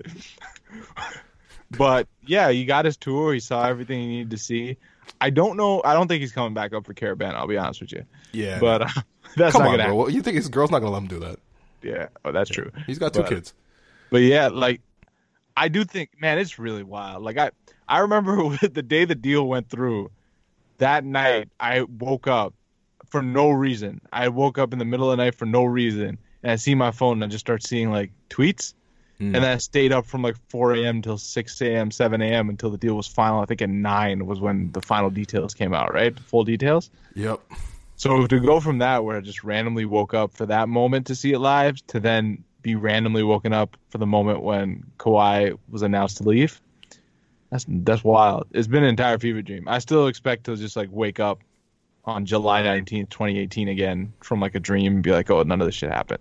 But yeah, he got his tour. He saw everything he needed to see. I don't know. I don't think he's coming back up for Carabana. I'll be honest with you. Yeah, but uh, that's come not on, gonna bro. happen. You think his girl's not gonna let him do that? Yeah, oh, that's true. He's got two but, kids. But yeah, like I do think, man, it's really wild. Like I, I remember the day the deal went through. That night, I woke up for no reason. I woke up in the middle of the night for no reason, and I see my phone, and I just start seeing like tweets, mm. and then I stayed up from like four a.m. till six a.m., seven a.m. until the deal was final. I think at nine was when the final details came out, right? The full details. Yep. So to go from that, where I just randomly woke up for that moment to see it live, to then be randomly woken up for the moment when Kawhi was announced to leave. That's that's wild. It's been an entire fever dream. I still expect to just like wake up on July nineteenth, twenty eighteen again from like a dream and be like, oh, none of this shit happened.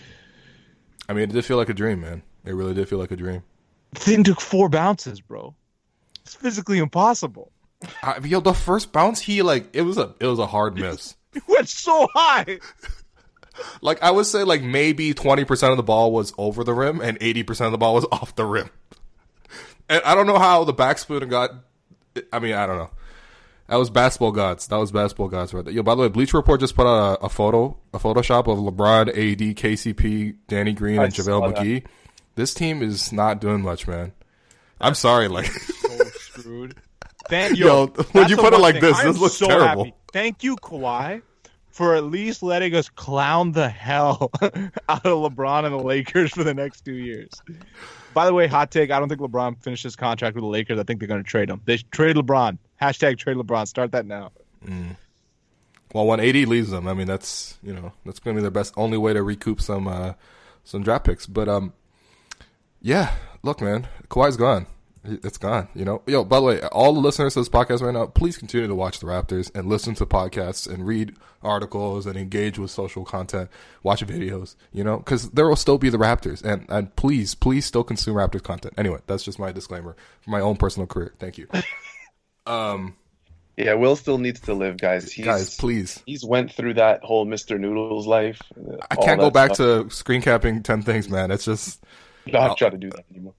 I mean, it did feel like a dream, man. It really did feel like a dream. The thing took four bounces, bro. It's physically impossible. I, yo, the first bounce, he like it was a it was a hard miss. It went so high. Like I would say, like maybe twenty percent of the ball was over the rim and eighty percent of the ball was off the rim. And I don't know how the backspin got. I mean, I don't know. That was basketball gods. That was basketball gods right there. Yo, by the way, Bleacher Report just put out a, a photo, a Photoshop of LeBron, A D, K C P, Danny Green, I and JaVale McGee. That. This team is not doing much, man. I'm sorry, like so screwed. Thank you. Yo, when you put it like this, this looks so terrible. Happy. Thank you, Kawhi, for at least letting us clown the hell out of LeBron and the Lakers for the next two years. By the way, hot take, I don't think LeBron finished his contract with the Lakers. I think they're going to trade him. They should trade LeBron. Hashtag trade LeBron. Start that now. Mm. Well, when A D leaves them, I mean, that's, you know, that's going to be their best, only way to recoup some uh, some draft picks. But, um, yeah, look, man, Kawhi's gone. It's gone, you know. Yo, by the way, all the listeners to this podcast right now, please continue to watch the Raptors and listen to podcasts and read articles and engage with social content, watch videos, you know, because there will still be the Raptors. And, and please, please still consume Raptors content. Anyway, that's just my disclaimer for my own personal career. Thank you. Um, yeah, Will still needs to live, guys. He's, guys, please. He's went through that whole Mister Noodles life. I can't go back stuff. to screen capping ten things, man. It's just... Not try to do that anymore.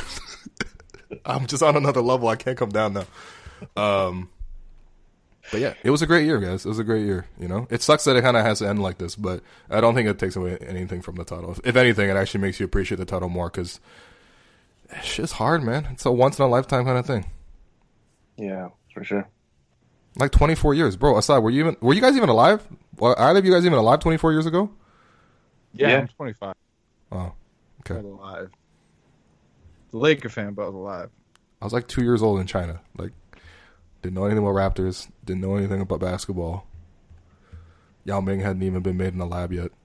I'm just on another level. I can't come down now. Um, but yeah, it was a great year, guys. It was a great year. You know, it sucks that it kind of has to end like this, but I don't think it takes away anything from the title. If, if anything, it actually makes you appreciate the title more because shit's hard, man. It's a once in a lifetime kind of thing. Yeah, for sure. Like twenty-four years, bro. Aside, were you even? Were you guys even alive? Were either of you guys even alive twenty-four years ago? Yeah, yeah. I'm twenty-five. Oh, okay. I was alive. The Laker fan, but I was alive. I was like two years old in China. Like, didn't know anything about Raptors. Didn't know anything about basketball. Yao Ming hadn't even been made in the lab yet.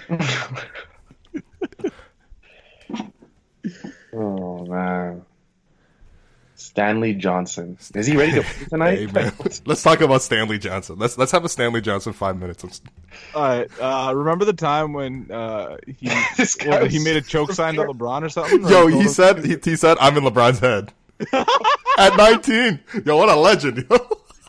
Oh man, Stanley Johnson. Is he ready to play tonight? Hey, man. Let's talk about Stanley Johnson. Let's let's have a Stanley Johnson five minutes. All right. Uh, remember the time when uh, he well, he made a choke sign to LeBron or something? Yo, Or he said he, he said I'm in LeBron's head at nineteen. Yo, what a legend! Yo.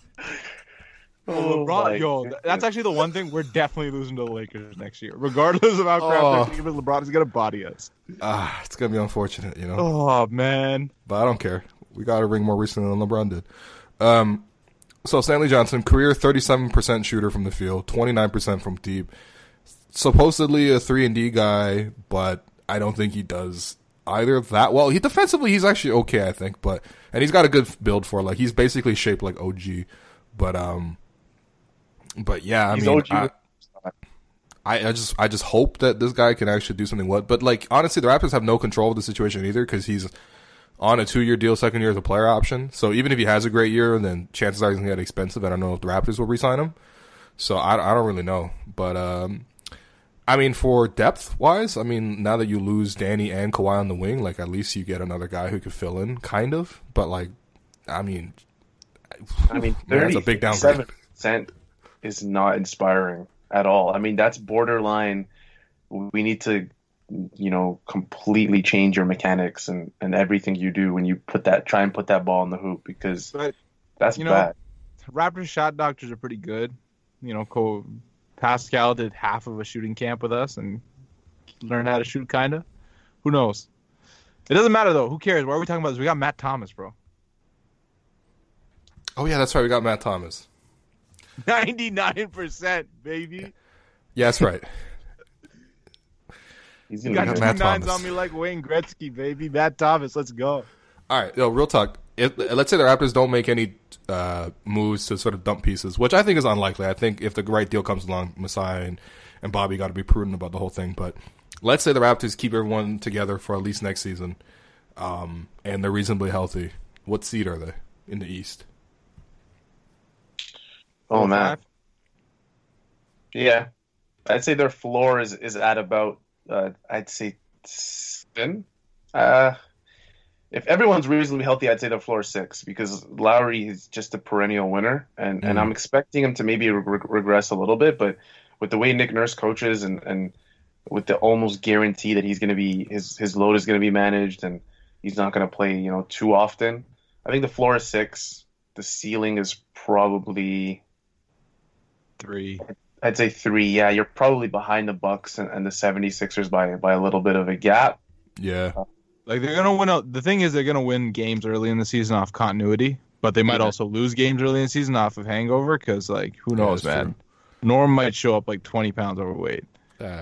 Oh, LeBron, yo, that's actually the one thing we're definitely losing to the Lakers next year, regardless of how crap Oh. their team is. LeBron is gonna body us. Ah, it's gonna be unfortunate, you know. Oh man, But I don't care. We got a ring more recently than LeBron did. Um, so Stanley Johnson, career thirty-seven percent shooter from the field, twenty-nine percent from deep. Supposedly a three and D guy, but I don't think he does either that well. He defensively, he's actually okay, I think, but and he's got a good build for it. Like he's basically shaped like O G, but um, but yeah, I He's mean, O G. I, I, I just I just hope that this guy can actually do something. What, but like honestly, the Raptors have no control of the situation either because he's on a two-year deal, second year as a player option. So even if he has a great year, then chances are he's going to get expensive. I don't know if the Raptors will re-sign him. So I, I don't really know. But, um, I mean, for depth-wise, I mean, now that you lose Danny and Kawhi on the wing, like, at least you get another guy who could fill in, kind of. But, like, I mean, I mean, man, that's a big downgrade. thirty-seven percent is not inspiring at all. I mean, that's borderline. We need to, you know, completely change your mechanics and, and everything you do when you put that, try and put that ball in the hoop because but that's you know, bad. Raptors shot doctors are pretty good. You know, co- Pascal did half of a shooting camp with us and learned how to shoot, kind of. Who knows? It doesn't matter, though. Who cares? Why are we talking about this? We got Matt Thomas, bro. Oh, yeah, that's right. We got Matt Thomas. ninety-nine percent, baby. Yeah, that's right. He's You gonna got be two Matt nines Thomas. on me like Wayne Gretzky, baby. Matt Thomas, let's go. All right, yo, real talk. If, let's say the Raptors don't make any uh, moves to sort of dump pieces, which I think is unlikely. I think if the right deal comes along, Masai and, and Bobby got to be prudent about the whole thing. But let's say the Raptors keep everyone together for at least next season, um, and they're reasonably healthy. What seed are they in the East? Oh man, Five? yeah. I'd say their floor is, is at about uh, I'd say seven. Uh, if everyone's reasonably healthy, I'd say their floor is six because Lowry is just a perennial winner, and, Mm. and I'm expecting him to maybe re- regress a little bit. But with the way Nick Nurse coaches and, and with the almost guarantee that he's going to be his his load is going to be managed and he's not going to play you know too often, I think the floor is six. The ceiling is probably Three. I'd say three. Yeah, you're probably behind the Bucks and, and the 76ers by by a little bit of a gap. Yeah, Like they're gonna win. Out, the thing is, they're gonna win games early in the season off continuity, but they might Yeah. also lose games early in the season off of hangover. Because like, who Yeah, knows, that's man? Norm might show up like twenty pounds overweight. uh,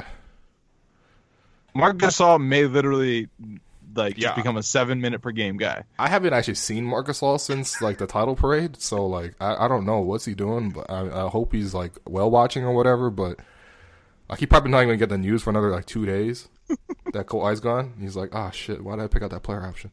Marc Gasol may literally like Yeah. just become a seven minute per game guy. I haven't actually seen Marc Gasol since like the title parade, so like I, I don't know what's he doing, but I, I hope he's like well watching or whatever. But like he probably not even gonna get the news for another like two days that Kawhi's gone. He's like, ah, shit, why did I pick out that player option?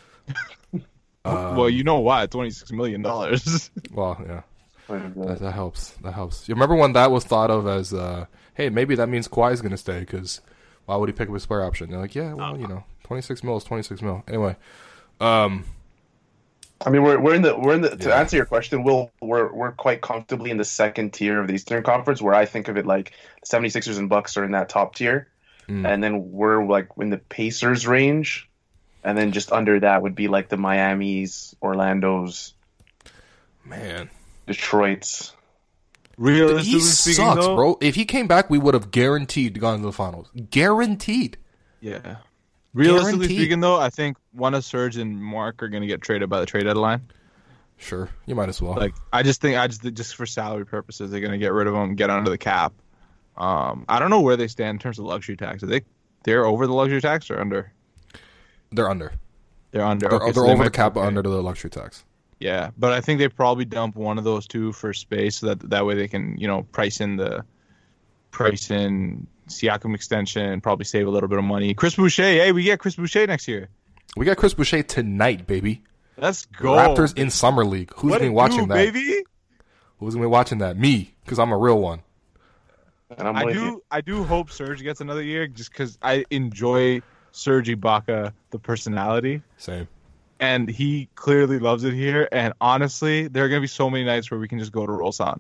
Um, well, you know why? Twenty six million dollars. Well, yeah, But, uh, that, that helps. That helps. You remember when that was thought of as, uh, hey, maybe that means Kawhi's gonna stay because why would he pick up his player option? You're like, yeah, well, you know, twenty-six mil is twenty-six mil. Anyway, um. I mean, we're we're in the we're in the to Yeah. answer your question, Will we're we're quite comfortably in the second tier of the Eastern Conference, where I think of it like the 76ers and Bucks are in that top tier, Mm. and then we're like in the Pacers range, and then just under that would be like the Miamis, Orlando's, Man, Detroit's. the Realistically East speaking, sucks, though, bro. If he came back, we would have guaranteed gone to the finals. Guaranteed. yeah. Realistically Guaranteed. speaking, though, I think one of Serge and Mark are gonna get traded by the trade deadline. Sure, you might as well. Like, I just think, I just just for salary purposes, they're gonna get rid of them, get under the cap. Um, I don't know where they stand in terms of luxury tax. Are they they're over the luxury tax or under? they're under. They're under. They're, Okay, they're so they over the might- cap, but okay. under the luxury tax. Yeah, but I think they probably dump one of those two for space, so that that way they can you know price in the price in Siakam extension, probably save a little bit of money. Chris Boucher, hey, we get Chris Boucher next year. We got Chris Boucher tonight, baby. Let's go. Raptors in summer league. Who's What gonna it be watching do, that? baby? Who's gonna be watching that? Me, because I'm a real one. And I'm I with do. you. I do hope Serge gets another year, just because I enjoy Serge Ibaka, the personality, Same. and he clearly loves it here. And honestly, there are gonna be so many nights where we can just go to Rolsan.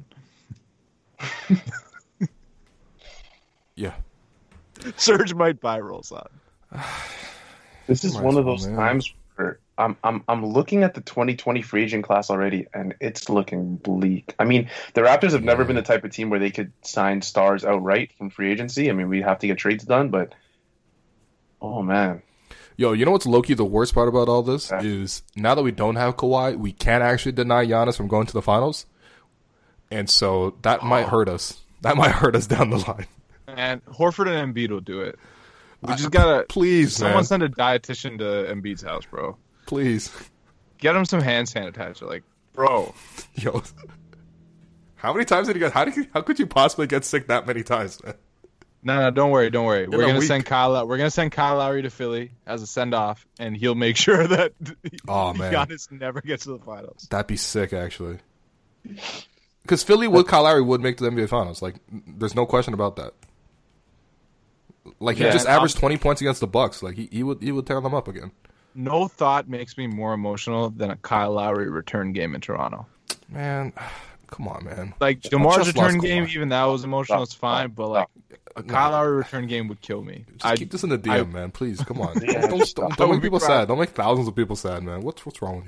Yeah. Serge might buy Rolsan. This is Might one as of well, those man. times where I'm I'm I'm looking at the twenty twenty free agent class already, and it's looking bleak. I mean, the Raptors have never been the type of team where they could sign stars outright from free agency. I mean, we'd have to get trades done, but oh man, Yo, you know what's low-key the worst part about all this Yeah. is now that we don't have Kawhi, we can't actually deny Giannis from going to the finals, and so that might hurt us. That might hurt us down the line. And Horford and Embiid will do it. We just gotta Please, someone man. send a dietitian to Embiid's house, bro. Please. Get him some hand sanitizer, like, bro. Yo. How many times did he get? How did you, how could you possibly get sick that many times, man? No, no, don't worry, don't worry. We're a gonna week. send Kyle. We're gonna send Kyle Lowry to Philly as a send off, and he'll make sure that Oh, man. Giannis never gets to the finals. That'd be sick, actually. Because Philly with Kyle Lowry would make the N B A Finals. Like, there's no question about that. Like he Yeah, just and averaged I'm- twenty points against the Bucks. Like he, he would he would tear them up again. No thought makes me more emotional than a Kyle Lowry return game in Toronto. Man, come on, man. Like DeMar's just return lost game, Kawhi. even that was emotional. It's fine, but like a Kyle Lowry return game would kill me. Just I keep this in the D M, I- man. Please, come on. Yeah, don't don't, stop. don't, I would make be people proud. sad. Don't make thousands of people sad, man. What's what's wrong with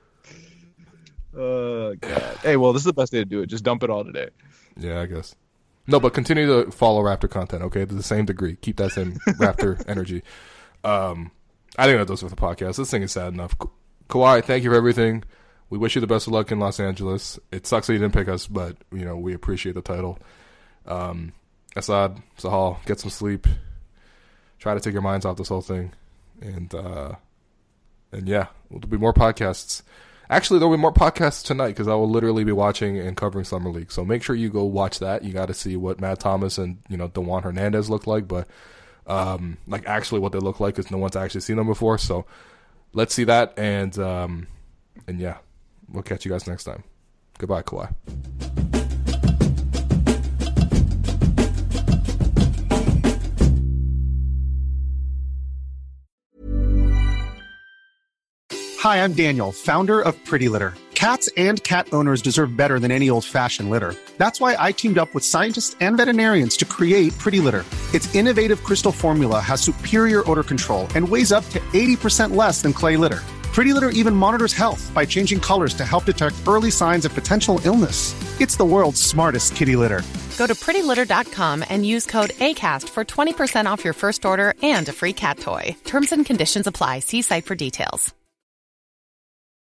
you? Uh, God. Hey, well, this is the best day to do it. Just dump it all today. Yeah, I guess. No, but continue to follow Raptor content, okay? To the same degree. Keep that same Raptor energy. Um, I think that does it for the podcast. This thing is sad enough. Ka- Kawhi, thank you for everything. We wish you the best of luck in Los Angeles. It sucks that you didn't pick us, but, you know, we appreciate the title. Um, Assad, Sahal, get some sleep. Try to take your minds off this whole thing. And, uh, and yeah, there'll be more podcasts. Actually, there'll be more podcasts tonight because I will literally be watching and covering Summer League. So make sure you go watch that. You got to see what Matt Thomas and, you know, DeJuan Hernandez look like, but um, like actually what they look like because no one's actually seen them before. So let's see that. And, um, and yeah, we'll catch you guys next time. Goodbye, Kawhi. Hi, I'm Daniel, founder of Pretty Litter. Cats and cat owners deserve better than any old-fashioned litter. That's why I teamed up with scientists and veterinarians to create Pretty Litter. Its innovative crystal formula has superior odor control and weighs up to eighty percent less than clay litter. Pretty Litter even monitors health by changing colors to help detect early signs of potential illness. It's the world's smartest kitty litter. Go to pretty litter dot com and use code ACAST for twenty percent off your first order and a free cat toy. Terms and conditions apply. See site for details.